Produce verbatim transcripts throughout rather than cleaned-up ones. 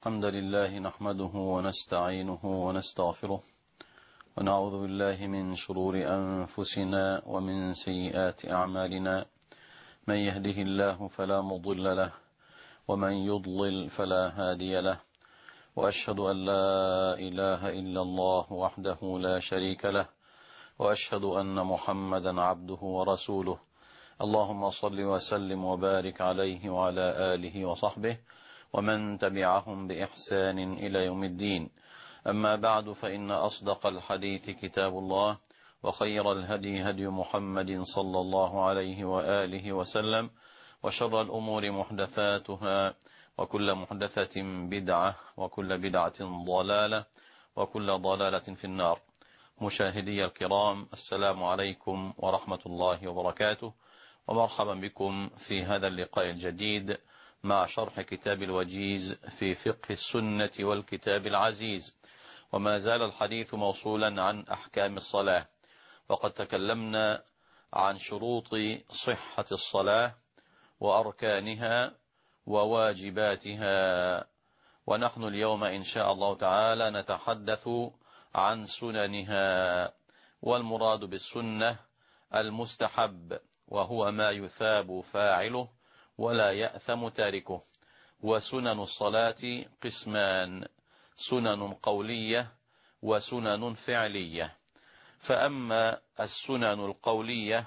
الحمد لله نحمده ونستعينه ونستغفره ونعوذ بالله من شرور أنفسنا ومن سيئات أعمالنا. من يهده الله فلا مضل له ومن يضلل فلا هادي له، وأشهد أن لا إله إلا الله وحده لا شريك له، وأشهد أن محمدا عبده ورسوله. اللهم صل وسلم وبارك عليه وعلى آله وصحبه ومن تبعهم بإحسان إلى يوم الدين. أما بعد، فإن أصدق الحديث كتاب الله، وخير الهدي هدي محمد صلى الله عليه وآله وسلم، وشر الأمور محدثاتها، وكل محدثة بدعة، وكل بدعة ضلالة، وكل ضلالة في النار. مشاهدي الكرام، السلام عليكم ورحمة الله وبركاته، ومرحبا بكم في هذا اللقاء الجديد مع شرح كتاب الوجيز في فقه السنة والكتاب العزيز. وما زال الحديث موصولا عن أحكام الصلاة، وقد تكلمنا عن شروط صحة الصلاة وأركانها وواجباتها، ونحن اليوم إن شاء الله تعالى نتحدث عن سننها. والمراد بالسنة المستحب، وهو ما يثاب فاعله ولا يأثم تاركه. وسنن الصلاة قسمان: سنن قولية وسنن فعلية. فأما السنن القولية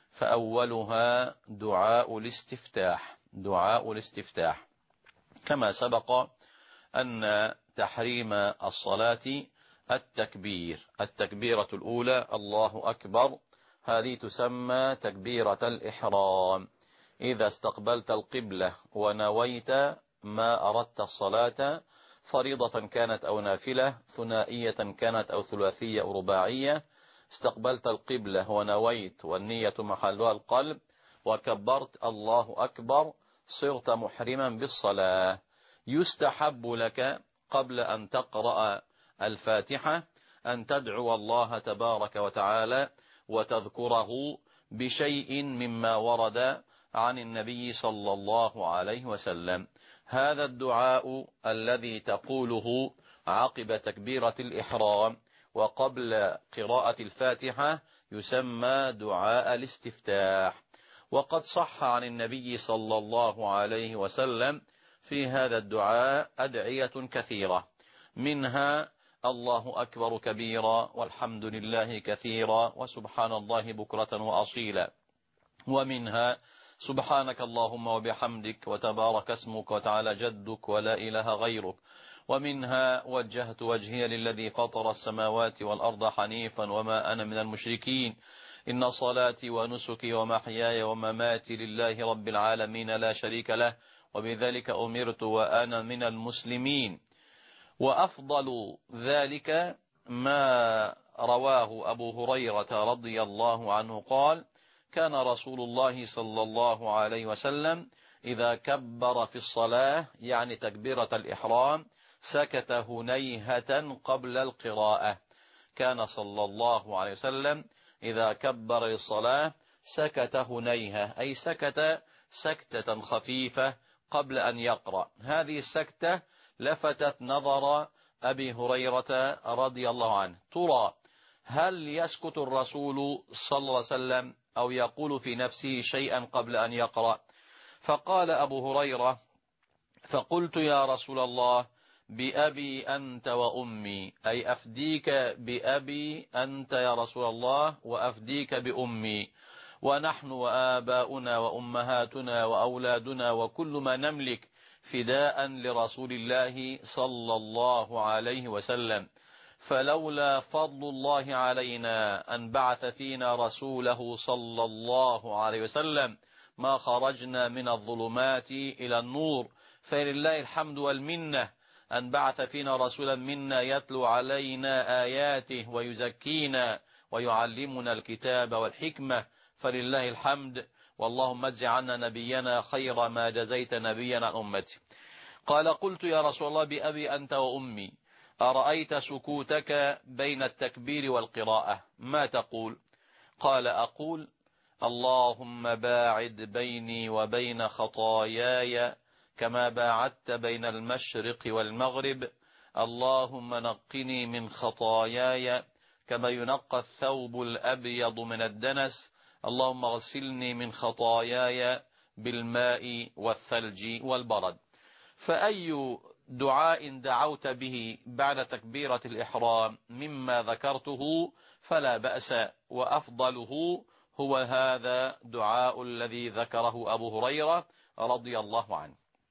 فأولها دعاء الاستفتاح دعاء الاستفتاح كما سبق أن تحريم الصلاة التكبير التكبيرة الأولى الله أكبر، هذه تسمى تكبيرة الإحرام. إذا استقبلت القبلة ونويت ما أردت الصلاة، فريضة كانت أو نافلة، ثنائية كانت أو ثلاثية أو رباعية، استقبلت القبلة ونويت والنية محلها القلب وكبرت الله أكبر، صرت محرما بالصلاة. يستحب لك قبل أن تقرأ الفاتحة أن تدعو الله تبارك وتعالى وتذكره بشيء مما ورد عن النبي صلى الله عليه وسلم. هذا الدعاء الذي تقوله عقب تكبيرة الإحرام وقبل قراءة الفاتحة يسمى دعاء الاستفتاح. وقد صح عن النبي صلى الله عليه وسلم في هذا الدعاء أدعية كثيرة، منها الله أكبر كبيرا، والحمد لله كثيرا، وسبحان الله بكرة وأصيلا، ومنها سبحانك اللهم وبحمدك وتبارك اسمك وتعالى جدك ولا إله غيرك، ومنها وجهت وجهي للذي فطر السماوات والأرض حنيفا وما أنا من المشركين، إن صلاتي ونسكي ومحياي ومماتي لله رب العالمين لا شريك له، وبذلك أمرت وأنا من المسلمين. وأفضل ذلك ما رواه أبو هريرة رضي الله عنه قال: كان رسول الله صلى الله عليه وسلم إذا كبر في الصلاة، يعني تكبيرة الإحرام، سكت هنيهة قبل القراءة. كان صلى الله عليه وسلم إذا كبر للصلاة سكت هنيهة، أي سكت سكتة خفيفة قبل أن يقرأ. هذه السكتة لفتت نظر أبي هريرة رضي الله عنه. ترى هل يسكت الرسول صلى الله عليه وسلم أو يقول في نفسه شيئا قبل أن يقرأ؟ فقال أبو هريرة: فقلت يا رسول الله بأبي أنت وأمي، أي أفديك بأبي أنت يا رسول الله وأفديك بأمي، ونحن وآباؤنا وأمهاتنا وأولادنا وكل ما نملك فداء لرسول الله صلى الله عليه وسلم، فلولا فضل الله علينا أن بعث فينا رسوله صلى الله عليه وسلم ما خرجنا من الظلمات إلى النور، فلله الحمد والمنة أن بعث فينا رسولا منا يتلو علينا آياته ويزكينا ويعلمنا الكتاب والحكمة، فلله الحمد، واللهم اجز عنا نبينا خير ما جزيت نبيا عن أمتي. قال: قلت يا رسول الله بأبي أنت وأمي، أرأيت سكوتك بين التكبير والقراءة ما تقول؟ قال: أقول اللهم باعد بيني وبين خطاياي كما باعدت بين المشرق والمغرب. اللهم نقني من خطاياي كما ينقى الثوب الأبيض من الدنس. اللهم اغسلني من خطاياي بالماء والثلج والبرد. فأي دعاء دعوت به بعد تكبيرة الإحرام مما ذكرته فلا بأس، وأفضله هو هذا دعاء الذي ذكره أبو هريرة رضي الله عنه.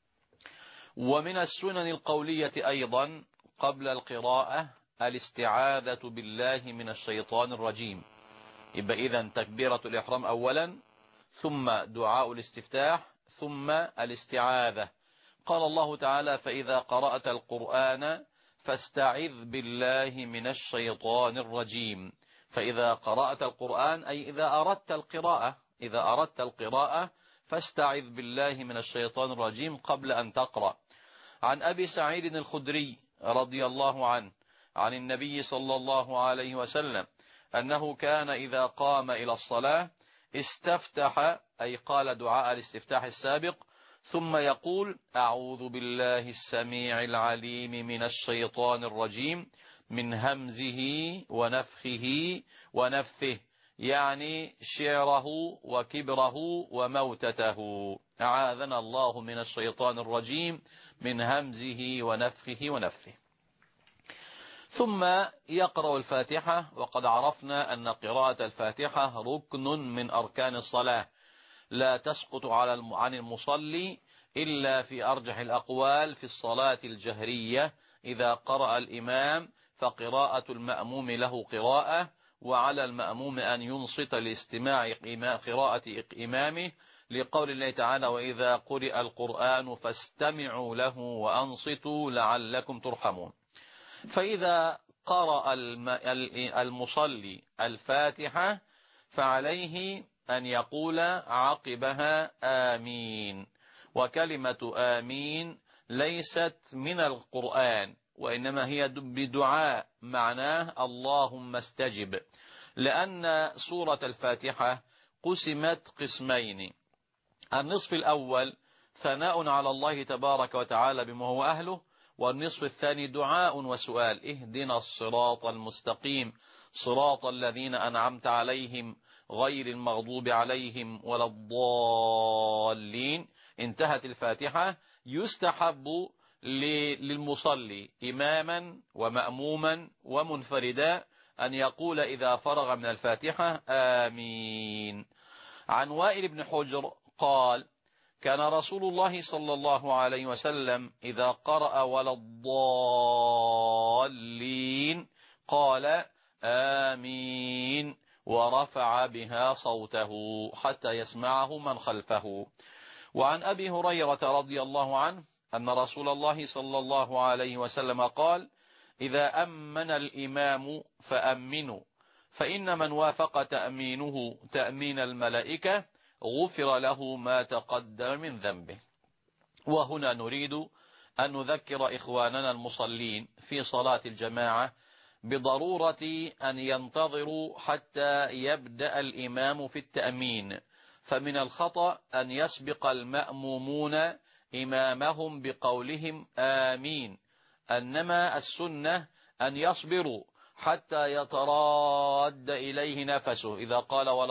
ومن السنن القولية أيضا قبل القراءة الاستعاذة بالله من الشيطان الرجيم. يبقى إذن تكبيرة الإحرام أولا، ثم دعاء الاستفتاح، ثم الاستعاذة. قال الله تعالى: فإذا قرأت القرآن فاستعذ بالله من الشيطان الرجيم. فإذا قرأت القرآن أي إذا أردت القراءة، إذا أردت القراءة فاستعذ بالله من الشيطان الرجيم قبل أن تقرأ. عن أبي سعيد الخدري رضي الله عنه عن النبي صلى الله عليه وسلم أنه كان إذا قام إلى الصلاة استفتح، أي قال دعاء الاستفتاح السابق، ثم يقول: أعوذ بالله السميع العليم من الشيطان الرجيم من همزه ونفخه ونفثه، يعني شعره وكبره وموتته. أعاذنا الله من الشيطان الرجيم من همزه ونفخه ونفثه. ثم يقرأ الفاتحة، وقد عرفنا أن قراءة الفاتحة ركن من أركان الصلاة، لا تسقط على عن المصلي إلا في أرجح الأقوال في الصلاة الجهرية. إذا قرأ الإمام فقراءة المأموم له قراءة، وعلى المأموم أن ينصت لاستماع قراءة إمامه، لقول الله تعالى: وإذا قرئ القرآن فاستمعوا له وأنصتوا لعلكم ترحمون. فإذا قرأ المصلي الفاتحة فعليه أن يقول عقبها آمين. وكلمة آمين ليست من القرآن، وإنما هي بدعاء معناه اللهم استجب، لأن سورة الفاتحة قسمت قسمين: النصف الأول ثناء على الله تبارك وتعالى بما هو أهله، والنصف الثاني دعاء وسؤال: اهدنا الصراط المستقيم صراط الذين أنعمت عليهم غير المغضوب عليهم ولا الضالين. انتهت الفاتحة. يستحب للمصلي إماما ومأموما ومنفردا أن يقول إذا فرغ من الفاتحة آمين. عن وائل بن حجر قال: كان رسول الله صلى الله عليه وسلم إذا قرأ ولا الضالين قال آمين، ورفع بها صوته حتى يسمعه من خلفه. وعن أبي هريرة رضي الله عنه أن رسول الله صلى الله عليه وسلم قال: إذا أمن الإمام فأمنوا، فإن من وافق تأمينه تأمين الملائكة غفر له ما تقدم من ذنبه. وهنا نريد أن نذكر إخواننا المصلين في صلاة الجماعة بضرورة أن ينتظروا حتى يبدأ الإمام في التأمين، فمن الخطأ أن يسبق المأمومون إمامهم بقولهم آمين، إنما السنة أن يصبروا حتى يتراد إليه نفسه. إذا قال ولا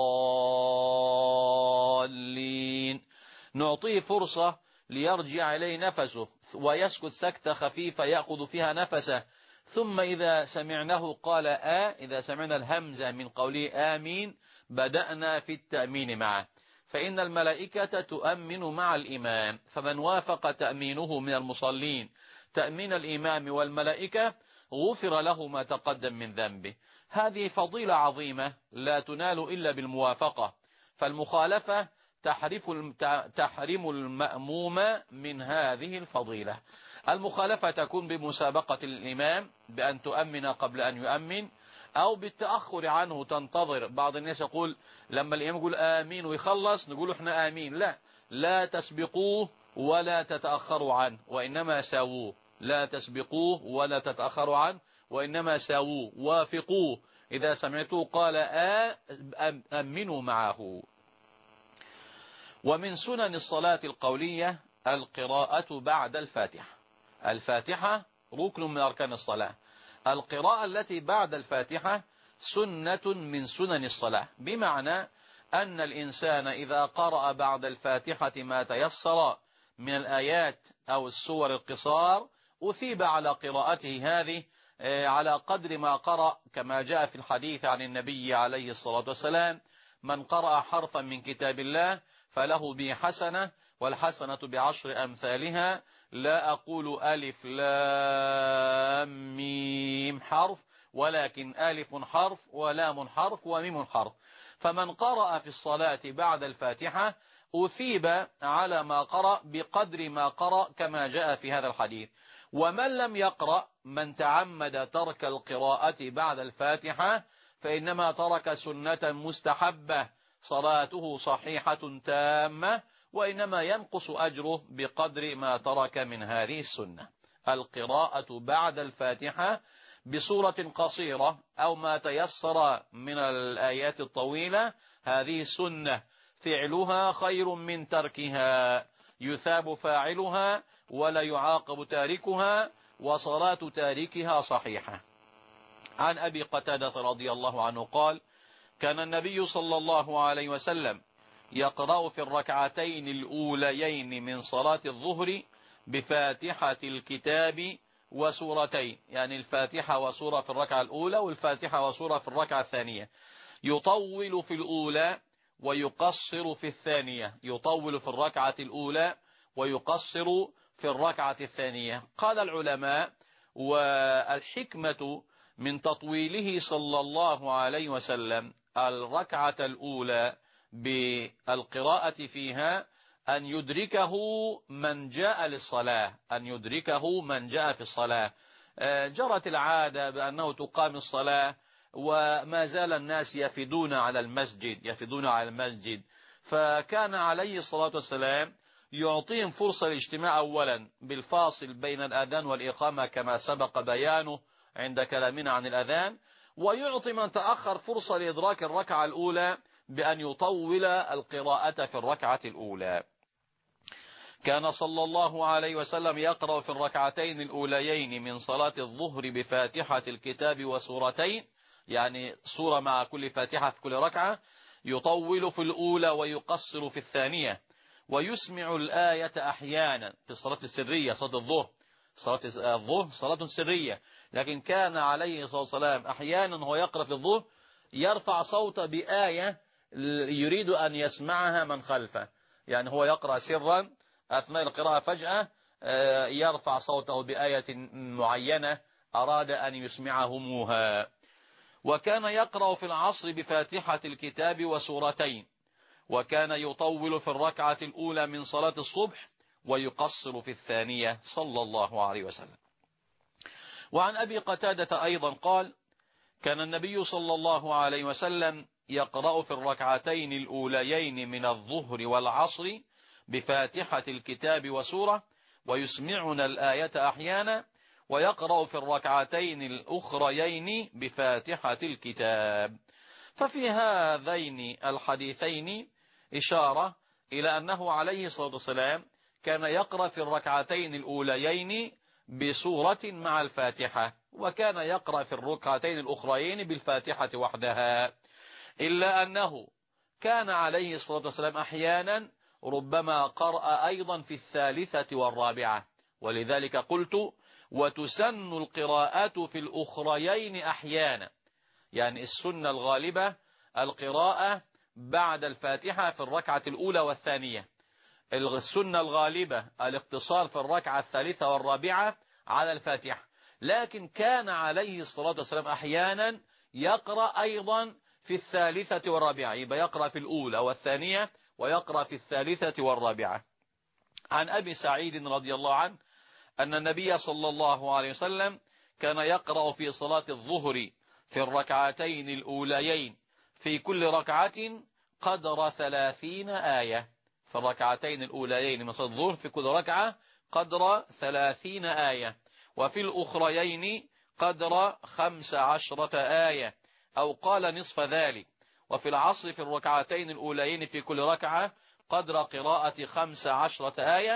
الضالين نعطيه فرصة ليرجع إليه نفسه ويسكت سكتة خفيفة يأخذ فيها نفسه، ثم إذا سمعناه قال آ، إذا سمعنا الهمزة من قوله آمين بدأنا في التأمين معه، فإن الملائكة تؤمن مع الإمام، فمن وافق تأمينه من المصلين تأمين الإمام والملائكة غفر له ما تقدم من ذنبه. هذه فضيلة عظيمة لا تنال إلا بالموافقة، فالمخالفة تحرف تحرم المأموم من هذه الفضيلة. المخالفة تكون بمسابقة الإمام بأن تؤمن قبل أن يؤمن، أو بالتأخر عنه تنتظر. بعض الناس يقول لما الإمام يقول آمين ويخلص نقول احنا آمين. لا، لا تسبقوه ولا تتأخروا عنه، وإنما ساووه. لا تسبقوه ولا تتأخروا عنه، وإنما ساووه، وافقوه. إذا سمعتوه قال آ أمنوا معه. ومن سنن الصلاة القولية القراءة بعد الفاتحة. الفاتحة ركن من أركان الصلاة، القراءة التي بعد الفاتحة سنة من سنن الصلاة، بمعنى أن الإنسان إذا قرأ بعد الفاتحة ما تيسر من الآيات أو السور القصار أثيب على قراءته هذه على قدر ما قرأ، كما جاء في الحديث عن النبي عليه الصلاة والسلام: من قرأ حرفا من كتاب الله فله به حسنة، والحسنة بعشر أمثالها، لا أقول ألف لام ميم حرف، ولكن ألف حرف ولام حرف وميم حرف. فمن قرأ في الصلاة بعد الفاتحة أثيب على ما قرأ بقدر ما قرأ كما جاء في هذا الحديث. ومن لم يقرأ، من تعمد ترك القراءة بعد الفاتحة، فإنما ترك سنة مستحبة، صلاته صحيحة تامة، وإنما ينقص أجره بقدر ما ترك من هذه السنة. القراءة بعد الفاتحة بصورة قصيرة أو ما تيسر من الآيات الطويلة هذه سنة، فعلها خير من تركها، يثاب فاعلها ولا يعاقب تاركها، وصلاة تاركها صحيحة. عن أبي قتادة رضي الله عنه قال: كان النبي صلى الله عليه وسلم يقرأ في الركعتين الأوليين من صلاة الظهر بفاتحة الكتاب وسورتين، يعني الفاتحة وسورة في الركعة الأولى والفاتحة وسورة في الركعة الثانية، يطول في الأولى ويقصر في الثانية، يطول في الركعة الأولى ويقصر في الركعة الثانية. قال العلماء: والحكمة من تطويله صلى الله عليه وسلم الركعة الأولى بالقراءة فيها أن يدركه من جاء للصلاة، أن يدركه من جاء في الصلاة. جرت العادة بأنه تقام الصلاة وما زال الناس يفدون على المسجد يفدون على المسجد فكان عليه الصلاة والسلام يعطيهم فرصة الاجتماع أولا بالفاصل بين الأذان والإقامة كما سبق بيانه عند كلامنا عن الأذان، ويعطي من تأخر فرصة لإدراك الركعة الأولى بأن يطول القراءة في الركعة الأولى. كان صلى الله عليه وسلم يقرأ في الركعتين الأوليين من صلاة الظهر بفاتحة الكتاب وسورتين، يعني سورة مع كل فاتحة في كل ركعة، يطول في الأولى ويقصر في الثانية، ويسمع الآية أحيانا في الصلاة السرية. صلاة الظهر صلاة الظهر صلاة سرية، لكن كان عليه الصلاة والسلام أحيانا هو يقرأ في الظهر يرفع صوته بآية يريد أن يسمعها من خلفه، يعني هو يقرأ سرا أثناء القراءة فجأة يرفع صوته بآية معينة أراد أن يسمعهموها. وكان يقرأ في العصر بفاتحة الكتاب وسورتين، وكان يطول في الركعة الأولى من صلاة الصبح ويقصر في الثانية صلى الله عليه وسلم. وعن أبي قتادة أيضا قال: كان النبي صلى الله عليه وسلم يقرأ في الركعتين الأوليين من الظهر والعصر بفاتحة الكتاب وسورة، ويسمعنا الآية أحيانا، ويقرأ في الركعتين الأخريين بفاتحة الكتاب. ففي هذين الحديثين إشارة إلى أنه عليه الصلاة والسلام كان يقرأ في الركعتين الأوليين بسورة مع الفاتحة، وكان يقرأ في الركعتين الأخريين بالفاتحة وحدها، إلا أنه كان عليه الصلاة والسلام أحيانا ربما قرأ أيضا في الثالثة والرابعة، ولذلك قلت: وتسن القراءة في الأخريين أحيانا، يعني السنة الغالبة القراءة بعد الفاتحة في الركعة الأولى والثانية، السنة الغالبة الاقتصار في الركعة الثالثة والرابعة على الفاتحة، لكن كان عليه الصلاة والسلام أحيانا يقرأ أيضا في الثالثة والرابعة، يبقى يقرأ في الأولى والثانية ويقرأ في الثالثة والرابعة. عن أبي سعيد رضي الله عنه أن النبي صلى الله عليه وسلم كان يقرأ في صلاة الظهر في الركعتين الأوليين في كل ركعة قدر ثلاثين آية، في الركعتين الأوليين من صلاة الظهر في كل ركعة قدر ثلاثين آية، وفي الأخريين قدر خمس عشرة آية أو قال نصف ذلك، وفي العصر في الركعتين الأوليين في كل ركعة قدر قراءة خمس عشرة آية،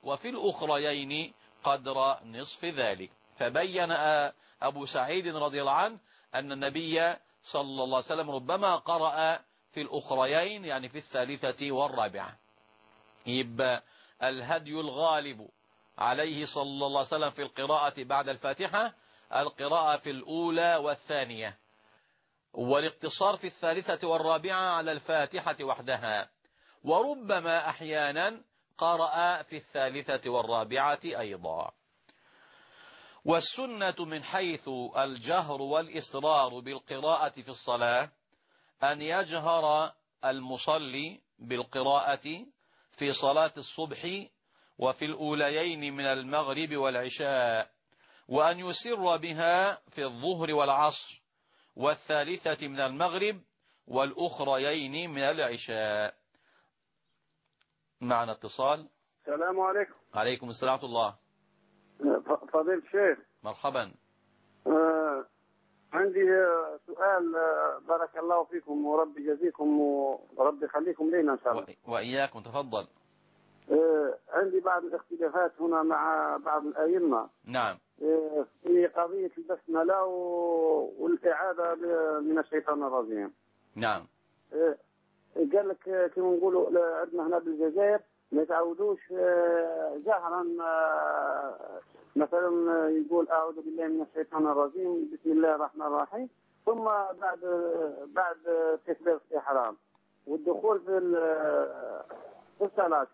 وفي الأخريين قدر نصف ذلك. فبين أبو سعيد رضي الله عنه أن النبي صلى الله عليه وسلم ربما قرأ في الأخريين يعني في الثالثة والرابعة. يبقى الهدي الغالب عليه صلى الله عليه وسلم في القراءة بعد الفاتحة القراءة في الأولى والثانية، والاقتصار في الثالثة والرابعة على الفاتحة وحدها، وربما أحيانا قرأ في الثالثة والرابعة أيضا. والسنة من حيث الجهر والإصرار بالقراءة في الصلاة أن يجهر المصلي بالقراءة في صلاة الصبح وفي الأوليين من المغرب والعشاء، وأن يسر بها في الظهر والعصر والثالثة من المغرب والأخريين من العشاء. معنا اتصال. السلام عليكم. عليكم السلام ورحمة الله. فضيلة الشيخ مرحبا. آه عندي سؤال. بارك الله فيكم ورب يجزيكم ورب يخليكم لنا إن شاء الله. وإياكم. تفضل. آه عندي بعض الاختلافات هنا مع بعض الأئمة. نعم. آه في قضية البسملة والإعادة من الشيطان الرجيم. نعم. آه قال لك كما نقولوا عندنا هنا بالجزائر ما يتعودوش جهرا، مثلا يقول أعوذ بالله من الشيطان الرجيم بسم الله الرحمن الرحيم، ثم بعد بعد تكبيرة الإحرام والدخول في في الصلاة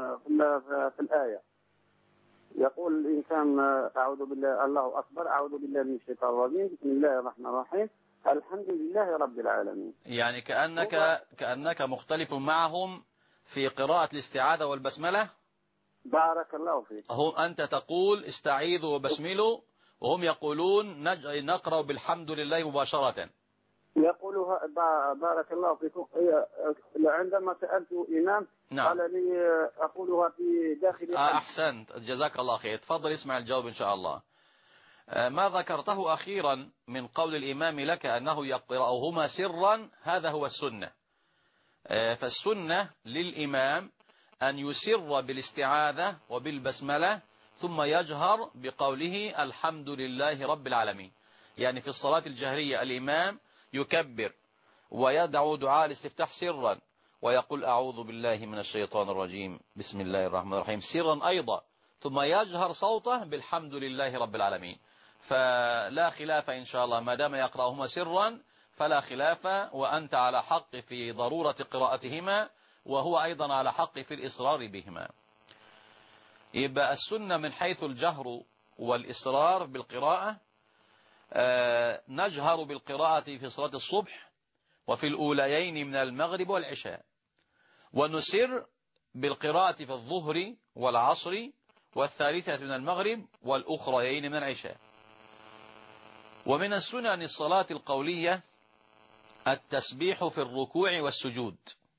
في الآية يقول الإنسان أعوذ بالله الله أكبر أعوذ بالله من الشيطان الرجيم بسم الله الرحمن الرحيم الحمد لله رب العالمين. يعني كأنك كأنك مختلف معهم في قراءة الاستعاذة والبسملة. بارك الله فيك. هم أنت تقول استعيذوا وبسملوا وهم يقولون نقرأ بالحمد لله مباشرة. يقولها بارك الله فيكم. عندما سألت إمام نعم. قال لي أقولها في داخل آه أحسنت جزاك الله خير. تفضل اسمع الجواب إن شاء الله. آه ما ذكرته أخيرا من قول الإمام لك أنه يقرأهما سرا هذا هو السنة. آه فالسنة للإمام أن يسر بالاستعاذة وبالبسملة ثم يجهر بقوله الحمد لله رب العالمين. يعني في الصلاة الجهرية الإمام يكبر ويدعو دعاء الاستفتاح سرا ويقول أعوذ بالله من الشيطان الرجيم بسم الله الرحمن الرحيم سرا أيضا، ثم يجهر صوته بالحمد لله رب العالمين. فلا خلاف إن شاء الله ما دام يقرأهما سرا فلا خلاف، وأنت على حق في ضرورة قراءتهما وهو أيضا على حق في الإصرار بهما. يبقى السنة من حيث الجهر والإصرار بالقراءة آه نجهر بالقراءة في صلاة الصبح وفي الأوليين من المغرب والعشاء، ونسر بالقراءة في الظهر والعصر والثالثة من المغرب والأخريين من العشاء. ومن السنن الصلاة القولية التسبيح في الركوع والسجود،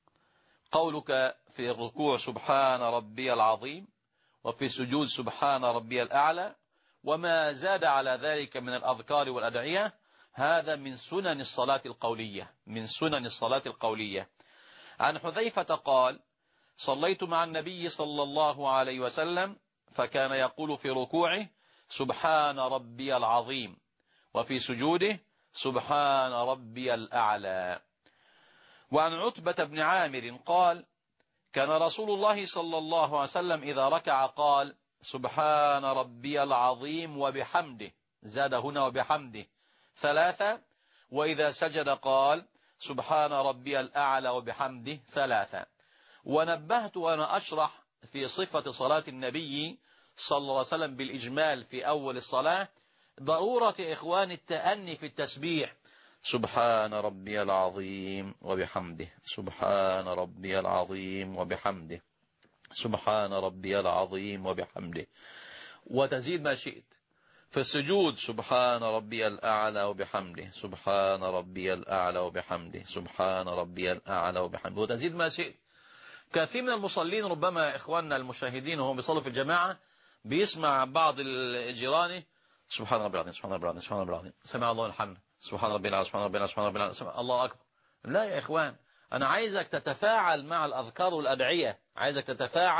قولك في الركوع سبحان ربي العظيم وفي السجود سبحان ربي الأعلى وما زاد على ذلك من الأذكار والأدعية، هذا من سنن الصلاة القولية من سنن الصلاة القولية. عن حذيفة قال صليت مع النبي صلى الله عليه وسلم فكان يقول في ركوعه سبحان ربي العظيم وفي سجوده سبحان ربي الأعلى. وعن عتبة بن عامر قال كان رسول الله صلى الله عليه وسلم إذا ركع قال سبحان ربي العظيم وبحمده، زاد هنا وبحمده ثلاثة، وإذا سجد قال سبحان ربي الأعلى وبحمده ثلاثة. ونبهت وأنا أشرح في صفة صلاة النبي صلى الله عليه وسلم بالإجمال في أول الصلاة ضرورة إخوان التأني في التسبيح سبحان ربي العظيم وبحمده سبحان ربي العظيم وبحمده سبحان ربي العظيم وبحمده، وتزيد ما شئت. في السجود سبحان ربي الأعلى وبحمده سبحان ربي الأعلى وبحمده سبحان ربي الأعلى وبحمده، وتزيد ما شئت. كثير من المصلين ربما إخواننا المشاهدين وهم بيصلوا في الجماعة بيسمع بعض الجيران سبحان ربي العظيم سبحان ربي العظيم سبحان ربي العظيم سمع الله الحمد سبحان ربي العظيم سبحان ربي العظيم سبحان ربي العظيم الله أكبر. لا يا إخوان، أنا عايزك تتفاعل مع الأذكار والأدعية، عايزك تتفاعل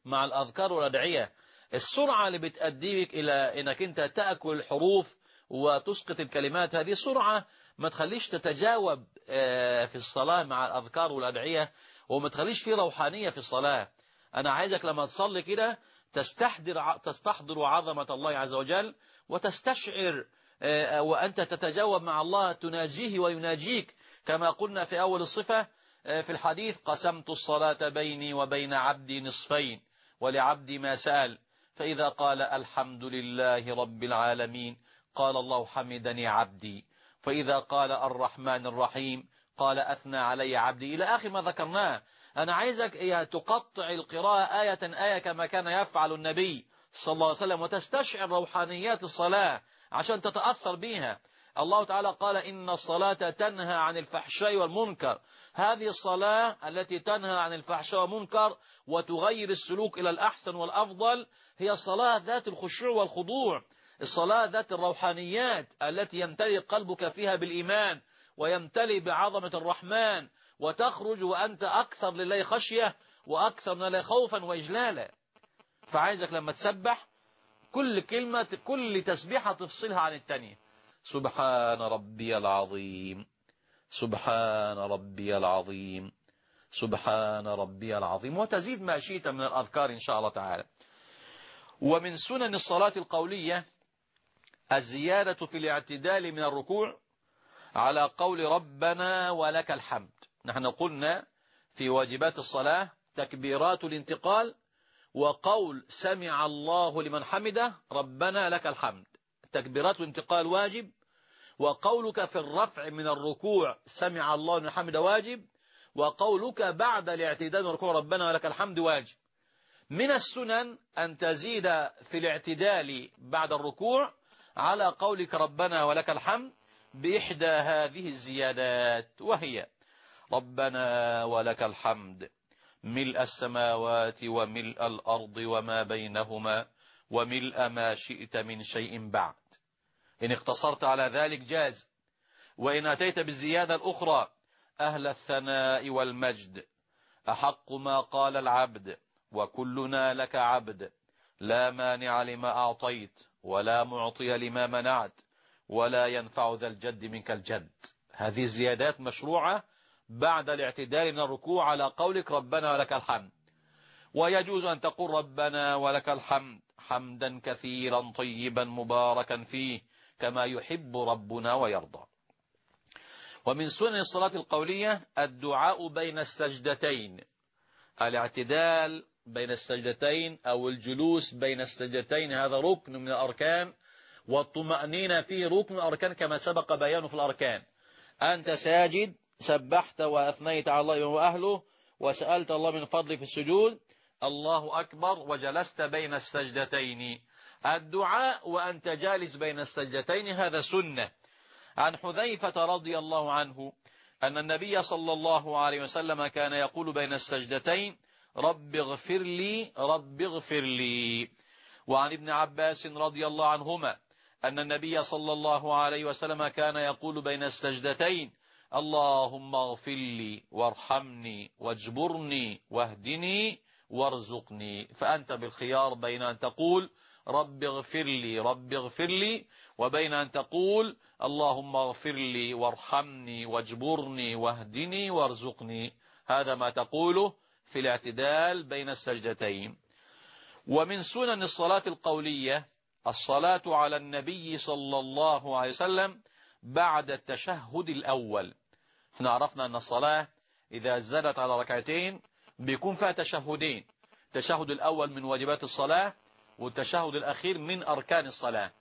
مع الأذكار والأدعية. السرعة اللي بتأديك إلى أنك أنت تأكل الحروف وتسقط الكلمات، هذه سرعة ما تخليش تتجاوب في الصلاة مع الأذكار والأدعية، وما تخليش في روحانية في الصلاة. أنا عايزك لما تصلي كده تستحضر تستحضر عظمة الله عز وجل، وتستشعر وأنت تتجاوب مع الله، تناجيه ويناجيك، كما قلنا في أول الصفة في الحديث: قسمت الصلاة بيني وبين عبدي نصفين ولعبدي ما سأل، فإذا قال الحمد لله رب العالمين قال الله حمدني عبدي، فإذا قال الرحمن الرحيم قال أثنى علي عبدي، إلى آخر ما ذكرناه. أنا عايزك تقطع القراءة آية آية كما كان يفعل النبي صلى الله عليه وسلم، وتستشعر روحانيات الصلاة عشان تتأثر بها. الله تعالى قال: إن الصلاة تنهى عن الفحشاء والمنكر. هذه الصلاة التي تنهى عن الفحشاء والمنكر وتغير السلوك إلى الأحسن والأفضل هي الصلاة ذات الخشوع والخضوع، الصلاة ذات الروحانيات التي يمتلئ قلبك فيها بالإيمان ويمتلئ بعظمة الرحمن، وتخرج وأنت أكثر لله خشية وأكثر من الله خوفا وإجلالا. فعايزك لما تسبح كل كلمة كل تسبيحة تفصلها عن التانية. سبحان ربي العظيم، سبحان ربي العظيم، سبحان ربي العظيم، وتزيد ما شئت من الأذكار إن شاء الله تعالى. ومن سنن الصلاة القولية الزيادة في الاعتدال من الركوع على قول ربنا ولك الحمد. نحن قلنا في واجبات الصلاة تكبيرات الانتقال، وقول سمع الله لمن حمده ربنا لك الحمد، تكبيرات الانتقال واجب، وقولك في الرفع من الركوع سمع الله لمن حمده واجب، وقولك بعد الاعتدال من الركوع ربنا ولك الحمد واجب. من السنن أن تزيد في الاعتدال بعد الركوع على قولك ربنا ولك الحمد بإحدى هذه الزيادات، وهي: ربنا ولك الحمد ملء السماوات وملء الأرض وما بينهما وملء ما شئت من شيء بعد. إن اقتصرت على ذلك جاز، وإن أتيت بالزيادة الأخرى: أهل الثناء والمجد، أحق ما قال العبد وكلنا لك عبد، لا مانع لما أعطيت ولا معطي لما منعت ولا ينفع ذا الجد منك الجد. هذه الزيادات مشروعة بعد الاعتدال من الركوع على قولك ربنا ولك الحمد. ويجوز أن تقول ربنا ولك الحمد حمدا كثيرا طيبا مباركا فيه كما يحب ربنا ويرضى. ومن سنن الصلاة القولية الدعاء بين السجدتين، الاعتدال بين السجدتين أو الجلوس بين السجدتين هذا ركن من الأركان، والطمأنينة فيه ركن من الأركان كما سبق بيانه في الأركان. أنت ساجد سبحت وأثنيت على الله وأهله وسألت الله من فضله في السجود، الله أكبر، وجلست بين السجدتين. الدعاء وأنت جالس بين السجدتين هذا سنة. عن حذيفة رضي الله عنه أن النبي صلى الله عليه وسلم كان يقول بين السجدتين رب اغفر لي رب اغفر لي. وعن ابن عباس رضي الله عنهما أن النبي صلى الله عليه وسلم كان يقول بين السجدتين اللهم اغفر لي وارحمني واجبرني واهدني وارزقني. فأنت بالخيار بين أن تقول رب اغفر لي رب اغفر لي وبين أن تقول اللهم اغفر لي وارحمني واجبرني واهدني وارزقني. هذا ما تقوله في الاعتدال بين السجدتين. ومن سنن الصلاة القولية الصلاة على النبي صلى الله عليه وسلم بعد التشهد الأول. احنا عرفنا أن الصلاة إذا زادت على ركعتين بيكون فيها تشهدين، التشهد الأول من واجبات الصلاة والتشهد الأخير من أركان الصلاة.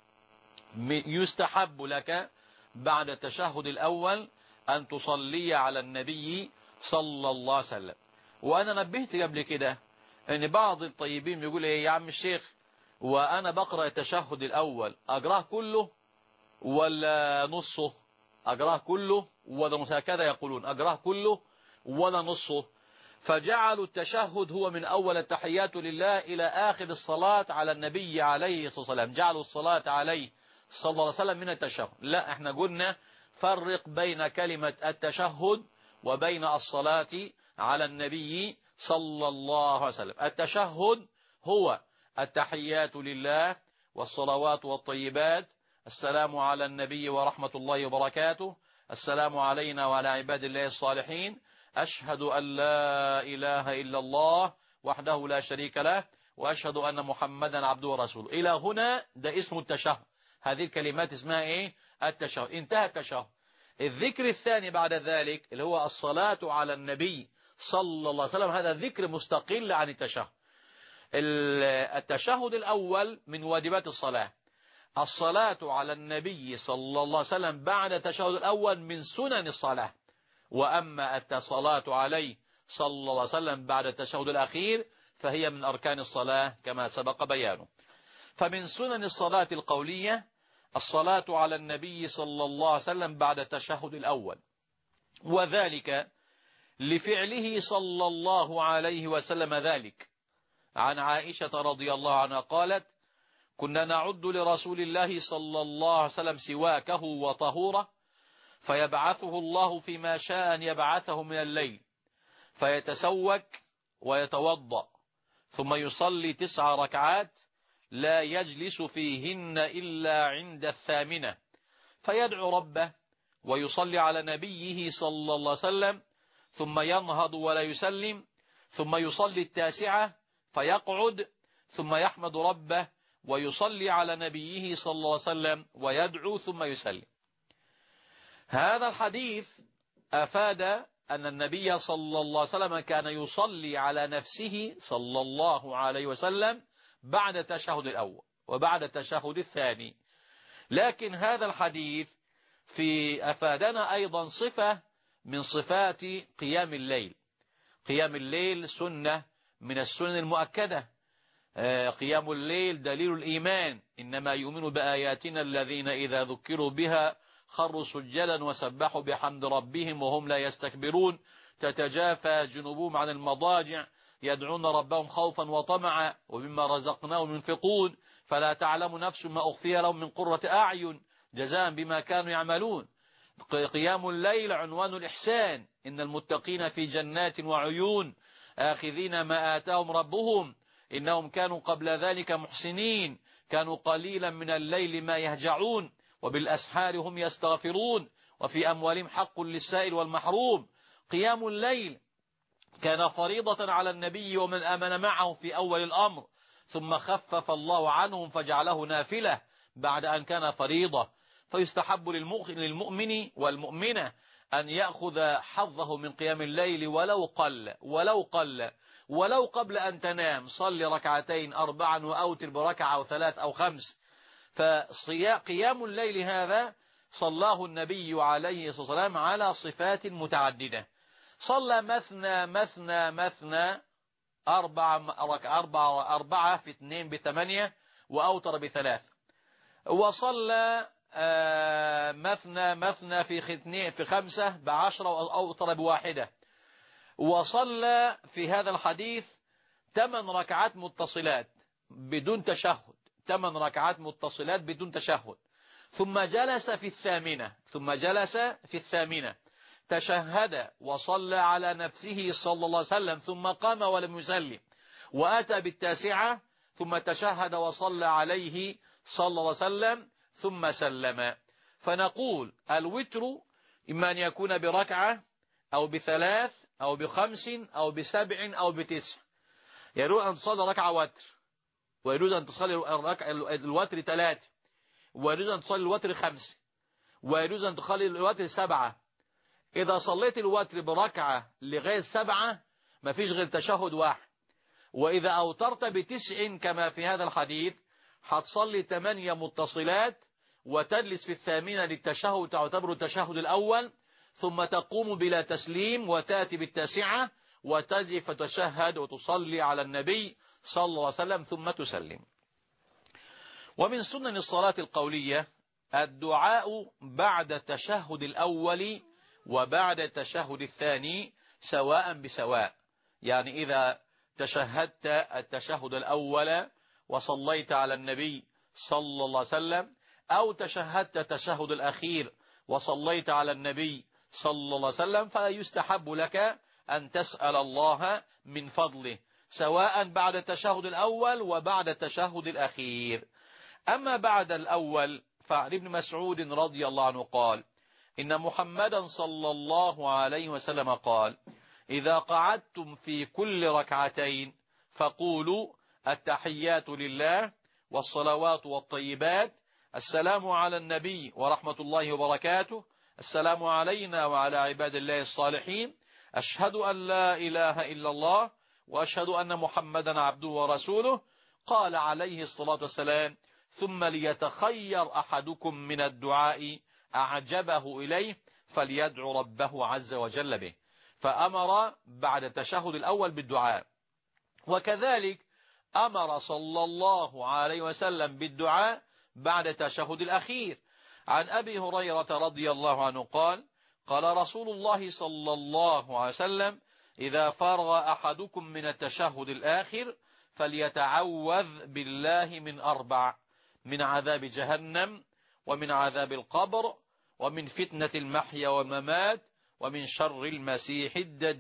يستحب لك بعد التشهد الأول أن تصلي على النبي صلى الله عليه وسلم. وأنا نبهت قبل كده أن بعض الطيبين بيقول إيه يا عم الشيخ، وأنا بقرأ التشهد الأول أقرأه كله ولا نصه؟ أقرأه كله ولا هكذا يقولون أقرأه كله ولا نصه. فجعلوا التشهد هو من أول التحيات لله إلى آخر الصلاة على النبي عليه الصلاة والسلام، جعلوا الصلاة عليه صلى الله عليه وسلم من التشهد. لا، احنا قلنا فرق بين كلمة التشهد وبين الصلاة على النبي صلى الله عليه وسلم. التشهد هو التحيات لله والصلوات والطيبات، السلام على النبي ورحمة الله وبركاته، السلام علينا وعلى عباد الله الصالحين، أشهد أن لا إله إلا الله وحده لا شريك له، وأشهد أن محمدا عبده ورسوله. إلى هنا ده اسم التشهد، هذه الكلمات اسمها إيه؟ التشهد. انتهى التشهد. الذكر الثاني بعد ذلك اللي هو الصلاة على النبي صلى الله عليه وسلم، هذا ذكر مستقل عن التشهد. التشهد الأول من واجبات الصلاة. الصلاة على النبي صلى الله عليه وسلم بعد التشهد الأول من سنن الصلاة. وأما الصلاة عليه صلى الله عليه وسلم بعد التشهد الأخير فهي من أركان الصلاة كما سبق بيانه. فمن سنن الصلاة القولية الصلاة على النبي صلى الله عليه وسلم بعد التشهد الأول، وذلك لفعله صلى الله عليه وسلم ذلك. عن عائشة رضي الله عنها قالت: كنا نعد لرسول الله صلى الله عليه وسلم سواكه وطهوره، فيبعثه الله فيما شاء أن يبعثه من الليل، فيتسوك ويتوضأ، ثم يصلي تسع ركعات لا يجلس فيهن إلا عند الثامنة، فيدعو ربه ويصلي على نبيه صلى الله عليه وسلم، ثم ينهض ولا يسلم، ثم يصلي التاسعة فيقعد، ثم يحمد ربه ويصلي على نبيه صلى الله عليه وسلم ويدعو ثم يسلم. هذا الحديث أفاد أن النبي صلى الله عليه وسلم كان يصلي على نفسه صلى الله عليه وسلم بعد التشهد الأول وبعد التشهد الثاني. لكن هذا الحديث في أفادنا أيضا صفة من صفات قيام الليل. قيام الليل سنة من السنن المؤكدة. قيام الليل دليل الإيمان، إنما يؤمن بآياتنا الذين إذا ذكروا بها خروا سجدا وسبحوا بحمد ربهم وهم لا يستكبرون، تتجافى جنوبهم عن المضاجع يدعون ربهم خوفا وطمعا ومما رزقناهم ينفقون، فلا تعلم نفس ما أخفي لهم من قرة أعين جزاء بما كانوا يعملون. قيام الليل عنوان الإحسان، إن المتقين في جنات وعيون آخذين ما آتاهم ربهم إنهم كانوا قبل ذلك محسنين، كانوا قليلا من الليل ما يهجعون وبالأسحار هم يستغفرون وفي أموالهم حق للسائل والمحروم. قيام الليل كان فريضة على النبي ومن آمن معه في أول الأمر، ثم خفف الله عنهم فجعله نافلة بعد أن كان فريضة. فيستحب للمؤمن والمؤمنة أن يأخذ حظه من قيام الليل ولو قل ولو قل ولو قبل أن تنام. صل ركعتين أربعا وأوتر بركعة أو ثلاث أو خمس. فقيام الليل هذا صلاه النبي عليه الصلاة والسلام على صفات متعددة. صلى مثنى مثنى مثنى أربعة أربعة أربعة في اثنين بثمانية وأوتر بثلاث. وصلى مثنى مثنى في في خمسة بعشرة وأوتر بواحدة. وصلى في هذا الحديث ثمان ركعات متصلات بدون تشهد، ثمان ركعات متصلات بدون تشهد. ثم جلس في الثامنة ثم جلس في الثامنة تشهد وصلى على نفسه صلى الله عليه وسلم، ثم قام ولم يسلم، وأتى بالتاسعة ثم تشهد وصلى عليه صلى الله عليه وسلم ثم سلم. فنقول الوتر إما أن يكون بركعة أو بثلاث أو بخمس أو بسبع أو بتسع. يجوز أن تصلي ركعة وتر، ويجوز أن تصلي الوتر ثلاثة، ويجوز أن تصلي الوتر خمس، ويجوز أن تصلي الوتر سبعة. إذا صليت الوتر بركعة لغير سبعة ما فيش غير تشهد واحد. وإذا أوترت بتسع كما في هذا الحديث هتصلي ثمانية متصلات وتجلس في الثامنة للتشهد تعتبر التشهد الأول، ثم تقوم بلا تسليم وتأتي بالتاسعة وتجي فتشهد وتصلي على النبي صلى الله عليه وسلم ثم تسلم. ومن سنن الصلاة القولية الدعاء بعد التشهد الأول وبعد التشهد الثاني سواء بسواء. يعني إذا تشهدت التشهد الأول وصليت على النبي صلى الله عليه وسلم، أو تشهدت التشهد الأخير وصليت على النبي صلى الله عليه وسلم، فيستحب لك أن تسأل الله من فضله، سواء بعد التشهد الأول وبعد التشهد الأخير. أما بعد الأول فعن ابن مسعود رضي الله عنه قال: إن محمدا صلى الله عليه وسلم قال: إذا قعدتم في كل ركعتين فقولوا التحيات لله والصلوات والطيبات، السلام على النبي ورحمة الله وبركاته، السلام علينا وعلى عباد الله الصالحين، أشهد أن لا إله إلا الله وأشهد أن محمدا عبده ورسوله. قال عليه الصلاة والسلام: ثم ليتخير أحدكم من الدعاء أعجبه إليه فليدعو ربه عز وجل به. فأمر بعد التشهد الأول بالدعاء، وكذلك أمر صلى الله عليه وسلم بالدعاء بعد التشهد الأخير. عن أبي هريرة رضي الله عنه قال: قال رسول الله صلى الله عليه وسلم: إذا فرغ أحدكم من التشهد الآخر فليتعوذ بالله من أربع: من عذاب جهنم، ومن عذاب القبر، ومن فتنة المحيا والممات، ومن شر المسيح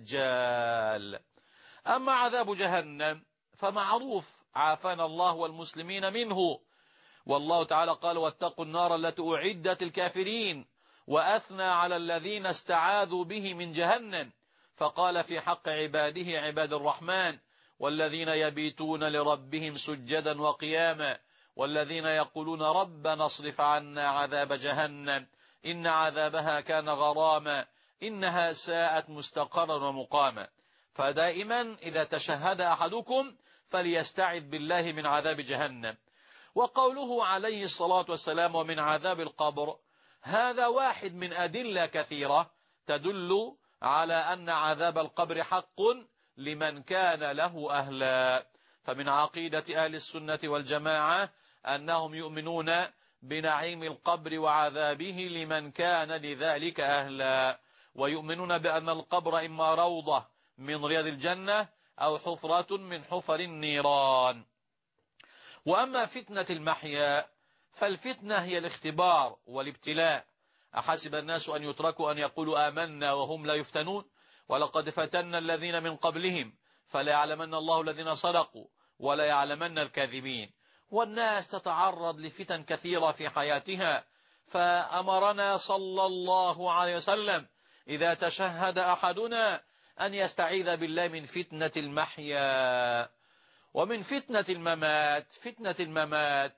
الدجال. أما عذاب جهنم فمعروف، عافانا الله والمسلمين منه، والله تعالى قال: واتقوا النار التي أعدت الكافرين، وأثنى على الذين استعاذوا به من جهنم، فقال في حق عباده عباد الرحمن: والذين يبيتون لربهم سجدا وقياما، والذين يقولون ربنا اصرف عنا عذاب جهنم إن عذابها كان غراما إنها ساءت مستقرا ومقاما. فدائما إذا تشهد أحدكم فليستعذ بالله من عذاب جهنم. وقوله عليه الصلاة والسلام: ومن عذاب القبر، هذا واحد من أدلة كثيرة تدل على أن عذاب القبر حق لمن كان له أهلا. فمن عقيدة أهل السنة والجماعة أنهم يؤمنون بنعيم القبر وعذابه لمن كان لذلك أهلا، ويؤمنون بأن القبر إما روضة من رياض الجنة أو حفرة من حفر النيران. وأما فتنة المحيا فالفتنة هي الاختبار والابتلاء. أحسب الناس أن يتركوا أن يقولوا آمنا وهم لا يفتنون، ولقد فتنا الذين من قبلهم فلا يعلمن الله الذين صدقوا ولا يعلمن الكاذبين. والناس تتعرض لفتن كثيرة في حياتها، فأمرنا صلى الله عليه وسلم إذا تشهد أحدنا أن يستعيذ بالله من فتنة المحيا. ومن فتنة الممات، فتنة الممات